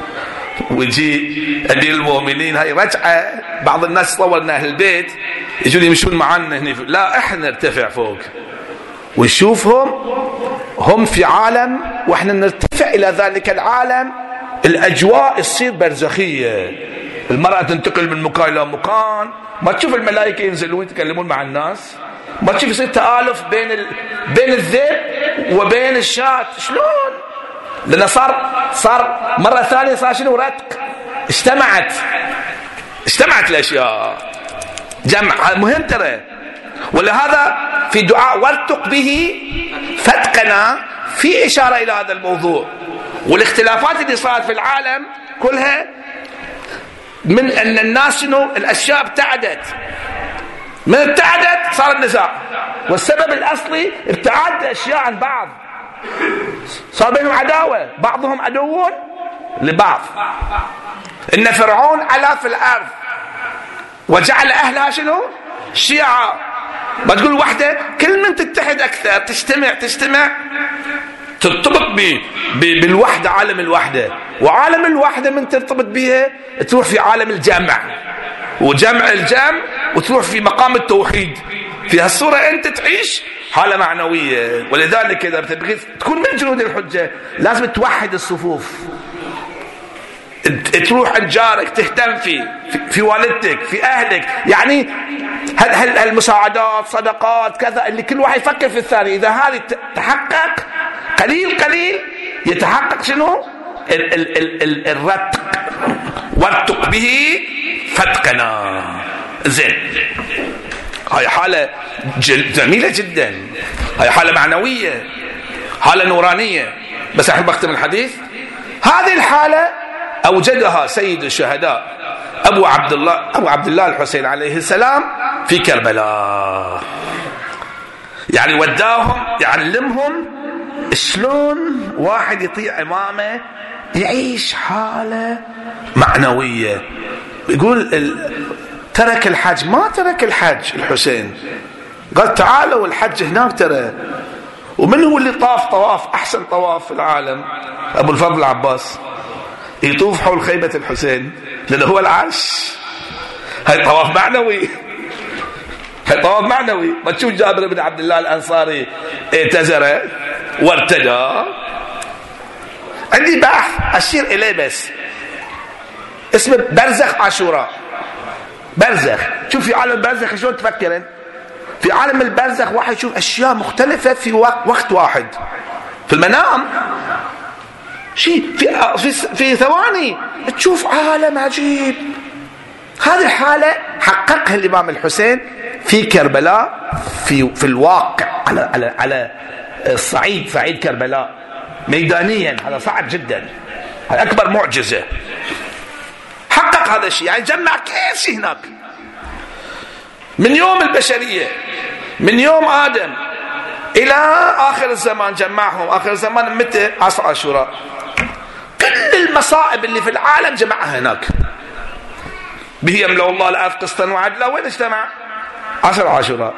ويجي أمير المؤمنين، هاي رجعة. بعض الناس تصور أن أهل البيت يجون يمشون معنا هنا، لا إحنا نرتفع فوق ونشوفهم هم في عالم وإحنا نرتفع إلى ذلك العالم. الأجواء تصير برزخية، المرأة تنتقل من مكان إلى مكان، ما تشوف الملائكة ينزلون يتكلمون مع الناس، ما تشوف يصير تآلف بين ال... بين الذئب وبين الشاة. شلون؟ لأنه صار صار مرة ثانية صار شنو؟ رتق، اجتمعت اجتمعت الأشياء، جمع مهم ترى. ولهذا في دعاء وارتق به فتقنا في إشارة إلى هذا الموضوع. والاختلافات اللي صارت في العالم كلها من أن الناس شنو؟ الأشياء ابتعدت، من ابتعدت صار النزاع، والسبب الأصلي ابتعاد الأشياء عن بعض، صار بينهم عداوة، بعضهم عدو لبعض. إن فرعون علا في الأرض وجعل أهلها شنو؟ شيعة. ما تقول وحدة، كل من تتحد أكثر تجتمع تجتمع ترتبط ب... ب... بالوحدة، عالم الوحدة. وعالم الوحدة من ترتبط بها تروح في عالم الجمع، وجمع الجمع وتروح في مقام التوحيد. في هالصورة أنت تعيش حالة معنوية. ولذلك إذا بتبغي تكون من جنود الحجة لازم توحد الصفوف، تروح عند جارك، تهتم فيه، في والدتك، في أهلك. يعني هالمساعدات، صدقات، كذا، اللي كل واحد يفكر في الثاني. إذا هذه تحقق قليل قليل يتحقق شنو؟ ال ال ال ال الرتق. وارتق به فتقنا. زين، هاي حالة جميلة جدا، هاي حالة معنوية، حالة نورانية. بس أحب أختم الحديث. هذه الحالة أوجدها سيد الشهداء أبو عبد الله أبو عبد الله الحسين عليه السلام في كربلاء. يعني وداهم يعلمهم شلون واحد يطيع إمامه يعيش حالة معنوية. يقول ترك الحج، ما ترك الحج الحسين، قال تعالوا الحج هناك ترى. ومن هو اللي طاف طواف أحسن طواف في العالم؟ أبو الفضل العباس يطوف حول خيمة الحسين، لأنه هو العرش. هاي طواف معنوي، هاي طواف معنوي. ما تشوف جابر بن عبد الله الأنصاري اعتذر وارتدى. عندي بحث أشير إليه بس، اسمه برزخ عاشوراء. برزخ، شوف في عالم البرزخ شلون تفكرن. في عالم البرزخ واحد يشوف أشياء مختلفة في وقت واحد في المنام، شيء في في في ثواني تشوف عالم عجيب. هذه الحالة حققها الإمام الحسين في كربلاء، في في الواقع، على على على الصعيد، صعيد كربلاء ميدانيا. هذا صعب جدا، هذا أكبر معجزة. حقق هذا الشيء، يعني جمع كل شيء هناك من يوم البشرية، من يوم آدم إلى آخر الزمان. جمعهم آخر الزمان متى؟ عصر عاشوراء. كل المصائب اللي في العالم جمعها هناك. به يملأ الله الأرض قسطا وعدلا. وين اجتمع؟ عصر عاشوراء.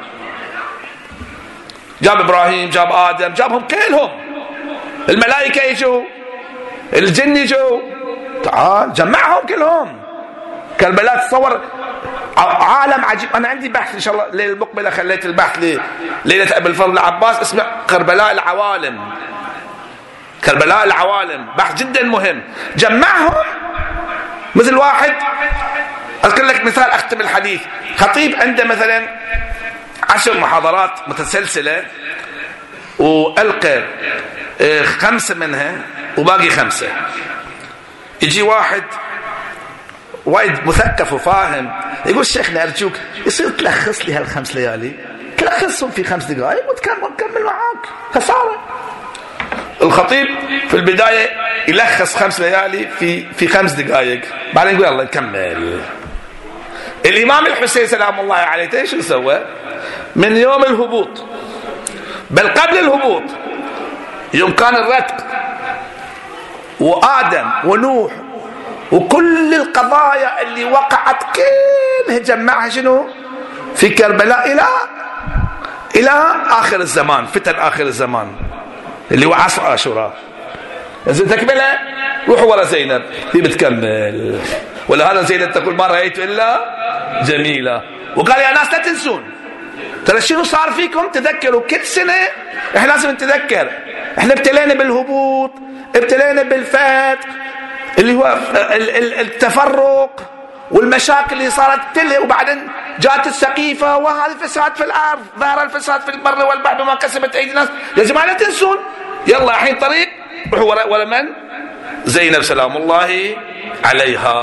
جاب إبراهيم، جاب آدم، جابهم كلهم. الملائكة يجوا، الجن يجوا، تعال جمعهم كلهم. كربلاء تصور عالم عجيب. أنا عندي بحث إن شاء الله الليلة المقبلة، خليت البحث ليلة أبي الفضل العباس، اسمه كربلاء العوالم. كربلاء العوالم بحث جدا مهم. جمعهم مثل واحد. أذكر لك مثال أختم الحديث. خطيب عنده مثلا عشر محاضرات متسلسلة، وألقى خمسة منها وباقي خمسة. يجي واحد وايد مثقف وفاهم يقول شيخنا أرجوك يصير تلخص لي هالخمس ليالي، تلخصهم في خمس دقائق وتكمل معاك. خسارة. الخطيب في البداية يلخص خمس ليالي في في خمس دقائق، بعدين يقول الله نكمل. الإمام الحسين سلام الله عليه ايش سوى؟ من يوم الهبوط، بل قبل الهبوط، يوم كان الرتق وآدم ونوح وكل القضايا اللي وقعت كلها جمعها شنو؟ في كربلاء إلى إلى آخر الزمان، فتن آخر الزمان اللي هو عصر عاشوراء. إذا تكملها روحوا ورا زينب، هي بتكمل. ولهذا زينب تقول ما رأيت إلا جميلة. وقال يا ناس لا تنسون ترى شنو صار فيكم، تذكروا كل سنة احنا لازم نتذكر. احنا ابتلينا بالهبوط، ابتلينا بالفتق اللي هو التفرق والمشاكل اللي صارت تله، وبعدين جاءت السقيفة وهذا الفساد في الأرض، ظهر الفساد في البر والبحر بما كسبت أيدي الناس. يا جماعة لا تنسون، يلا الحين طريق روحوا ورا من؟ زينب سلام الله عليها.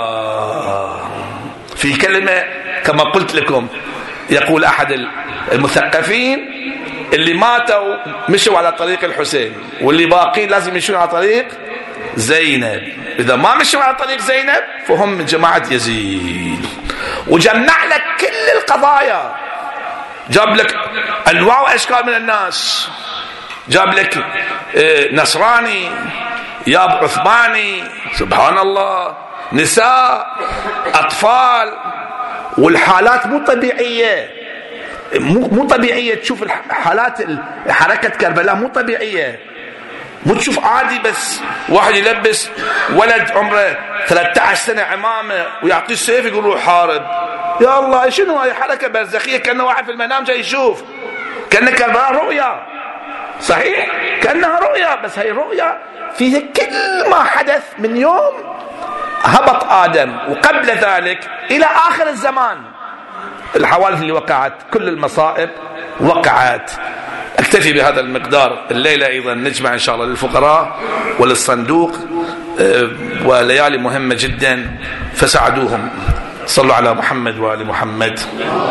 في كلمة كما قلت لكم، يقول أحد المثقفين اللي ماتوا مشوا على طريق الحسين، واللي باقين لازم يمشون على طريق زينب. إذا ما مشوا على طريق زينب فهم من جماعة يزيد. وجمع لك كل القضايا، جاب لك أنواع وأشكال من الناس، جاب لك نصراني، جاب عثماني، سبحان الله، نساء، أطفال، والحالات مو طبيعية. مو مو طبيعية تشوف حالات حركة كربلاء، مو طبيعية. مو تشوف عادي بس واحد يلبس ولد عمره ثلاثة عشر سنة عمامة ويعطيه السيف يقول روح حارب. يا الله شنو هاي حركة برزخية، كأنه واحد في المنام جاي يشوف، كأنه كربلاء رؤيا. صحيح كأنها رؤيا، بس هاي رؤيا فيها كل ما حدث من يوم هبط آدم وقبل ذلك إلى آخر الزمان. الحوادث اللي وقعت، كل المصائب وقعت. اكتفي بهذا المقدار. الليلة أيضا نجمع إن شاء الله للفقراء وللصندوق وليالي مهمة جدا، فساعدوهم. صلوا على محمد وآل محمد.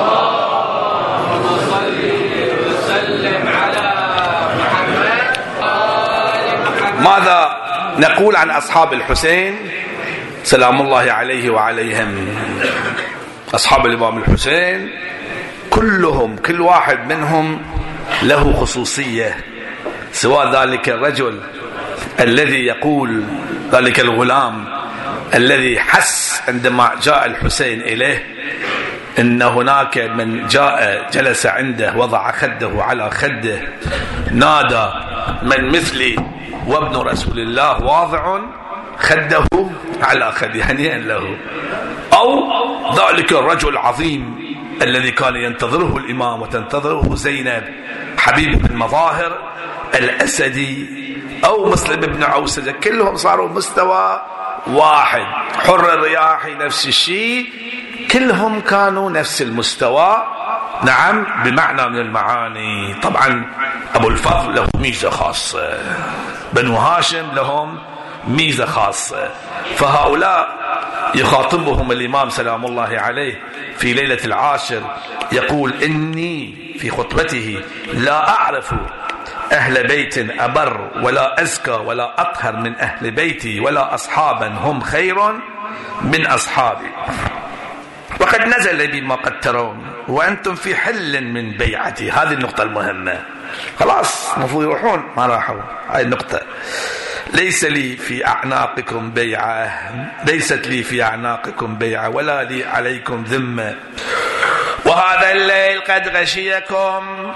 ماذا نقول عن أصحاب الحسين سلام الله عليه وعليهم؟ أصحاب الإمام الحسين كلهم، كل واحد منهم له خصوصية، سواء ذلك الرجل الذي يقول، ذلك الغلام الذي حس عندما جاء الحسين إليه إن هناك من جاء جلس عنده وضع خده على خده نادى من مثلي وابن رسول الله واضع خده على خده، هنيئا له. أو ذلك الرجل العظيم الذي كان ينتظره الإمام وتنتظره زينب حبيب بن مظاهر الأسدي، أو مسلم بن عوسجة، كلهم صاروا مستوى واحد. حر الرياحي نفس الشيء، كلهم كانوا نفس المستوى. نعم بمعنى من المعاني. طبعا أبو الفضل له ميزة خاصة، بنو هاشم لهم ميزة خاصة، فهؤلاء يخاطبهم الإمام سلام الله عليه في ليلة العاشر، يقول إني في خطبته لا أعرف أهل بيت أبر ولا أزكى ولا أطهر من أهل بيتي ولا أصحابا هم خير من أصحابي، وقد نزل بي ما قد ترون وأنتم في حل من بيعتي. هذه النقطة المهمة. خلاص المفروض يروحون، ما راحوا. هاي النقطة. ليس لي في أعناقكم بيعة، ليست لي في أعناقكم بيعة ولا لي عليكم ذمة، وهذا الليل قد غشيكم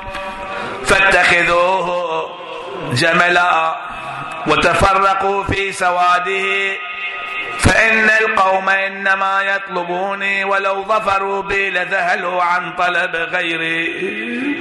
فاتخذوه جملا وتفرقوا في سواده، فإن القوم إنما يطلبوني ولو ظفروا بي لذهلوا عن طلب غيري.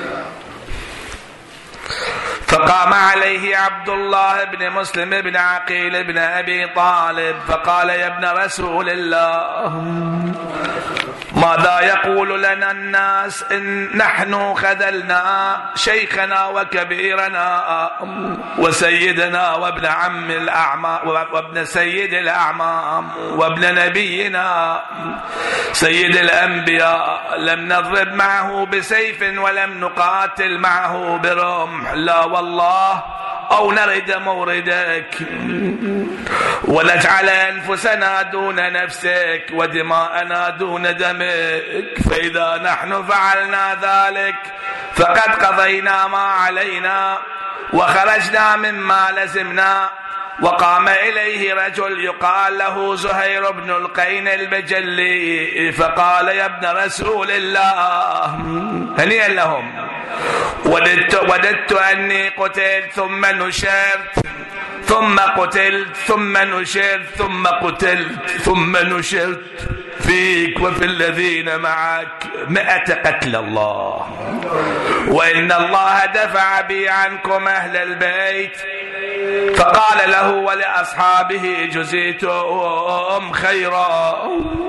فقام عليه عبد الله بن مسلم بن عقيل بن أبي طالب فقال يا ابن رسول الله ماذا يقول لنا الناس إن نحن خذلنا شيخنا وكبيرنا وسيدنا وابن عم الأعمام وابن سيد الأعمام وابن نبينا سيد الأنبياء، لم نضرب معه بسيف ولم نقاتل معه برمح، لا والله، أو نرد موردك ونجعل أنفسنا دون نفسك ودماءنا دون دمك، فإذا نحن فعلنا ذلك فقد قضينا ما علينا وخرجنا مما لزمنا. وقام إليه رجل يقال له زهير بن القين البجلي فقال يا ابن رسول الله، هنيئا لهم، وددت, وددت أني قتلت ثم نشرت ثم قتلت ثم نشرت ثم قتلت ثم نشرت فيك وفي الذين معك مئة قتل الله، وإن الله دفع بي عنكم أهل البيت. فقال له ولأصحابه جزيتم خيرا.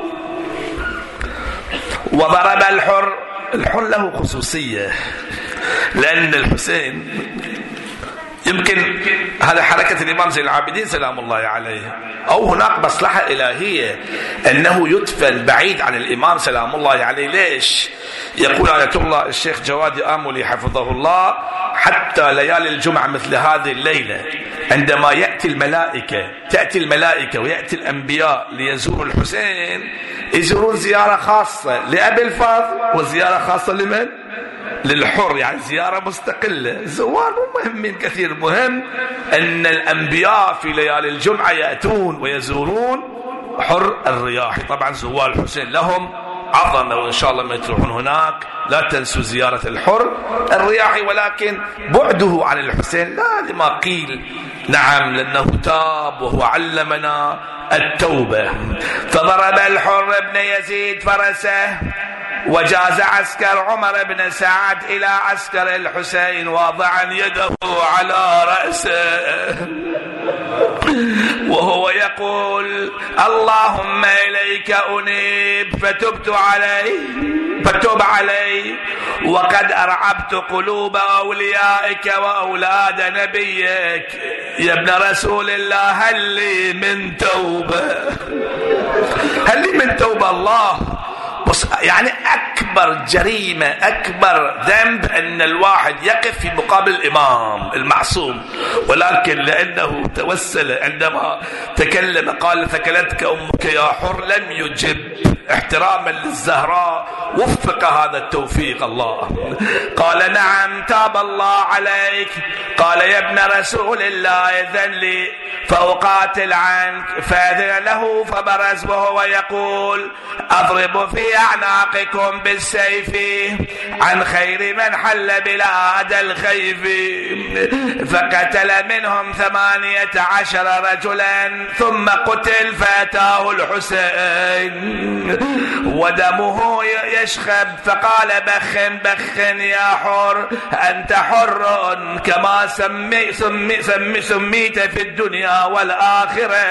وضرب الحر. الحر له خصوصية، لأن الحسين يمكن هذا حركة الإمام زين العابدين سلام الله عليه، أو هناك مصلحة إلهية أنه يدفن بعيد عن الإمام سلام الله عليه. ليش؟ يقول آية الله الشيخ جواد آملي حفظه الله حتى ليالي الجمعة مثل هذه الليلة عندما يأتي الملائكة تأتي الملائكة ويأتي الأنبياء ليزوروا الحسين، يزورون زيارة خاصة لأبي الفضل وزيارة خاصة لمن؟ للحر، يعني زيارة مستقلة. زوار مهمين كثير. مهم أن الأنبياء في ليالي الجمعة يأتون ويزورون حر الرياحي. طبعا زوار الحسين لهم عظمة. وإن شاء الله ما تروحون هناك لا تنسوا زيارة الحر الرياحي، ولكن بعده عن الحسين لا لما قيل، نعم لأنه تاب وهو علمنا التوبة. فضرب الحر بن يزيد فرسه وجاز عسكر عمر بن سعد إلى عسكر الحسين واضعا يده على رأسه وهو يقول اللهم إليك أنيب فتبت علي فتب علي وقد أرعبت قلوب أوليائك وأولاد نبيك. يا ابن رسول الله هل لي من توبة؟ هل لي من توبة؟ الله يعني أكبر جريمة أكبر ذنب أن الواحد يقف في مقابل الإمام المعصوم، ولكن لأنه توسل عندما تكلم قال ثكلتك أمك يا حر لم يجب احتراما للزهراء. وفق هذا التوفيق الله. قال نعم تاب الله عليك. قال يا ابن رسول الله إذن لي فأقاتل عنك. فأذن له فبرز وهو يقول أضرب في أعناقكم بالسيف عن خير من حل بلاد الخيف. فقتل منهم ثمانية عشر رجلا ثم قتل فأتاه الحسين ودمه يشخب فقال بخن بخن يا حر أنت حر كما سمي سمي سمي سميت في الدنيا والآخرة.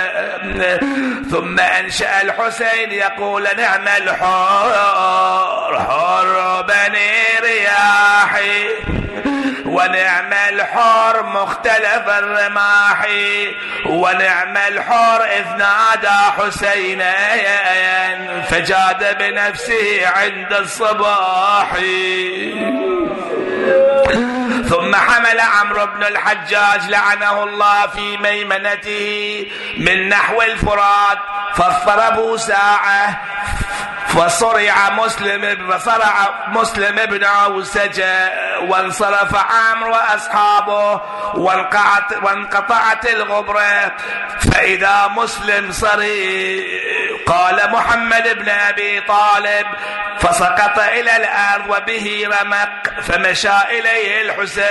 ثم أنشأ الحسين يقول نعم الحر حر بني رياحي ونعم الحر مختلف الرماح ونعم الحر إذ نادى حسينا فجاد بنفسه عند الصباح. ثم حمل عمرو بن الحجاج لعنه الله في ميمنته من نحو الفرات فاضطربوا ساعة فصرع مسلم فصرع مسلم بن عوسجة وانصرف عمرو وأصحابه وانقطعت, وانقطعت الغبرة فإذا مسلم صري. قال محمد بن أبي طالب فسقط إلى الأرض وبه رمق فمشى إليه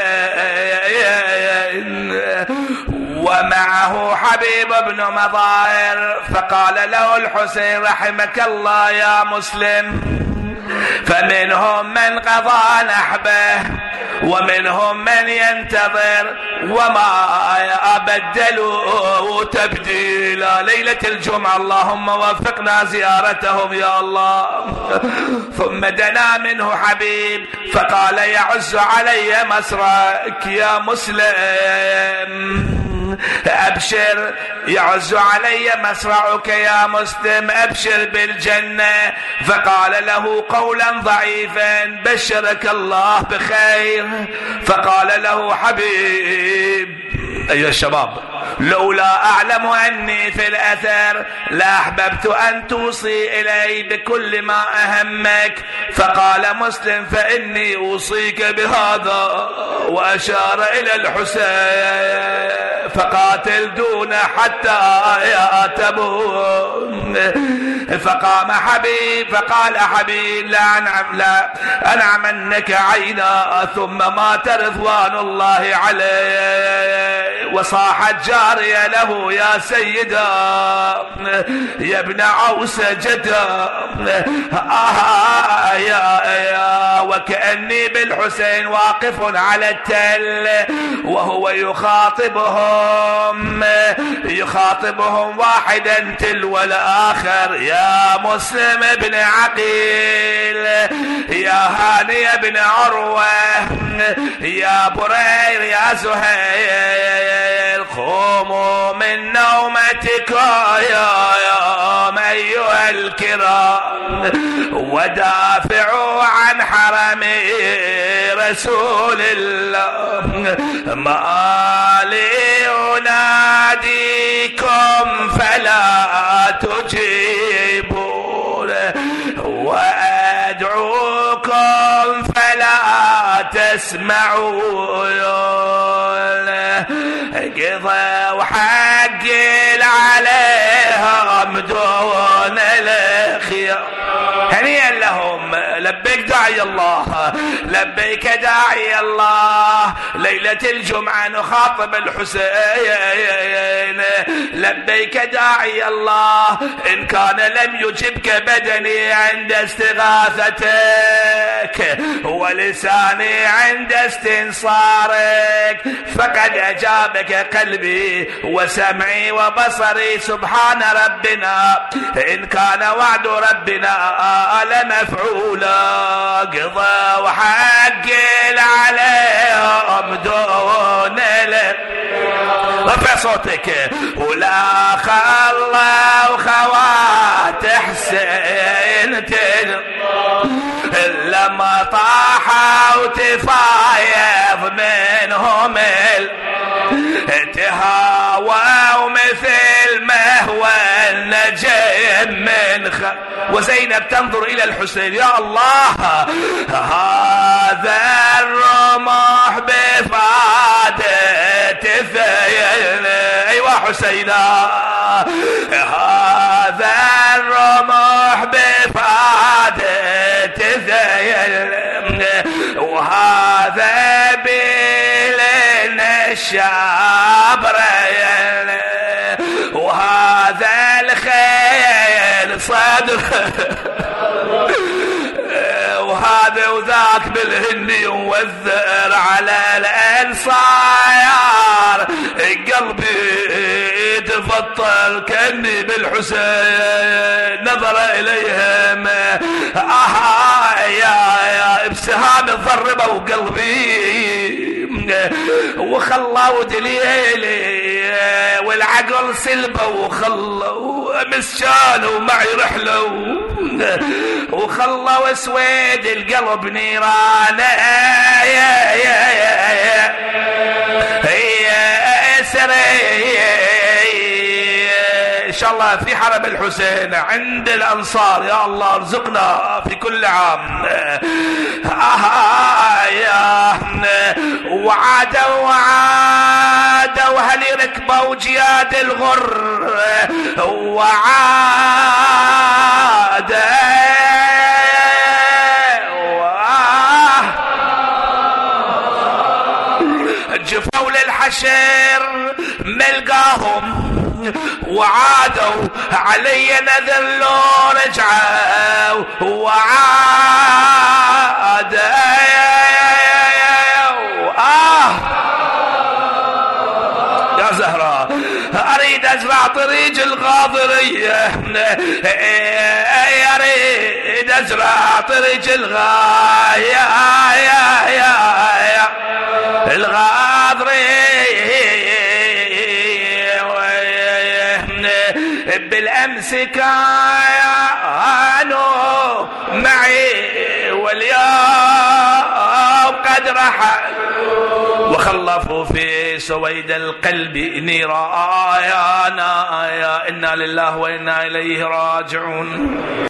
الحسين ومعه حبيب بن مظاهر فقال له الحسين رحمك الله يا مسلم فمنهم من قضى نحبه ومنهم من ينتظر وما أبدلوا تبديلا. ليلة الجمعة اللهم وفقنا زيارتهم يا الله. ثم دنا منه حبيب فقال يعز علي مسرك يا مسلم أبشر يعز علي مسرعك يا مسلم أبشر بالجنة. فقال له قولا ضعيفا بشرك الله بخير. فقال له حبيب أيها الشباب لولا أعلم أني في الأثر لأحببت أن توصي إلي بكل ما أهمك. فقال مسلم فإني أوصيك بهذا وأشار إلى الحسين فقاتل دون حتى يأتمون. فقام حبيب فقال حبيب لا أنعم لا أنعمنك عينا ثم مات رضوان الله عليه. وصاحت جارية له يا سيدا يا ابن عوس جدا آه يا يا وكأني بالحسين واقف على التل وهو يخاطبهم يخاطبهم واحدا تلو الآخر يا مسلم بن عقيل يا هاني بن عروة يا برير يا زهير قوموا من نومتك يا يوم أيها الكرام ودافعوا عن حرم رسول الله. ما لي أناديكم فلا تجيبون وأدعوكم فلا تسمعون قضوا حق عليهم دون الخيار. يعني لبيك داعي الله لبيك داعي الله. ليلة الجمعة نخاطب الحسين لبيك داعي الله. إن كان لم يجبك بدني عند استغاثتك ولساني عند استنصارك فقد أجابك قلبي وسمعي وبصري سبحان ربنا إن كان وعد ربنا لمفعولا. قضى وحقل عليهم دون لك رفع صوتك ولا خلوا خوات حسين لما طاحوا تفايض منهم تهاووا مثل ما هو النجم من خ... وزينب تنظر إلى الحسين يا الله هذا الرمح بفادة ثيل أيوة حسينا هذا الرمح بفادة ثيل وهذا بلن الشاب ريل وهذا الخيل صدر وهذا وذاك بالهني والذر على الانصار قلبي تفطر كأني بالحسين نظر اليهم آه يا يا بسهام ضربوا قلبي وخلوا دليلي والعقل سلبه وخلوا مسجان ومعي رحله وخلوا اسود القلب نيران يا يا يا يا سري ان شاء الله في حرم الحسين عند الانصار يا الله ارزقنا في كل عام. آه يا وعادوا وعادوا هل ركبوا جياد الغر وعاد جفوا للحشر ملقاهم وعادوا علي نذلوا رجعوا وعاد آه يا زهرة أريد أزرع طريق الغاضرية أريد أزرع طريق الغاية يا يا يا الغاضرية بالأمس كانوا معي واليوم قد رحل وخلفوا في سويد القلب نيرانا يا إنا لله وإنا إليه راجعون.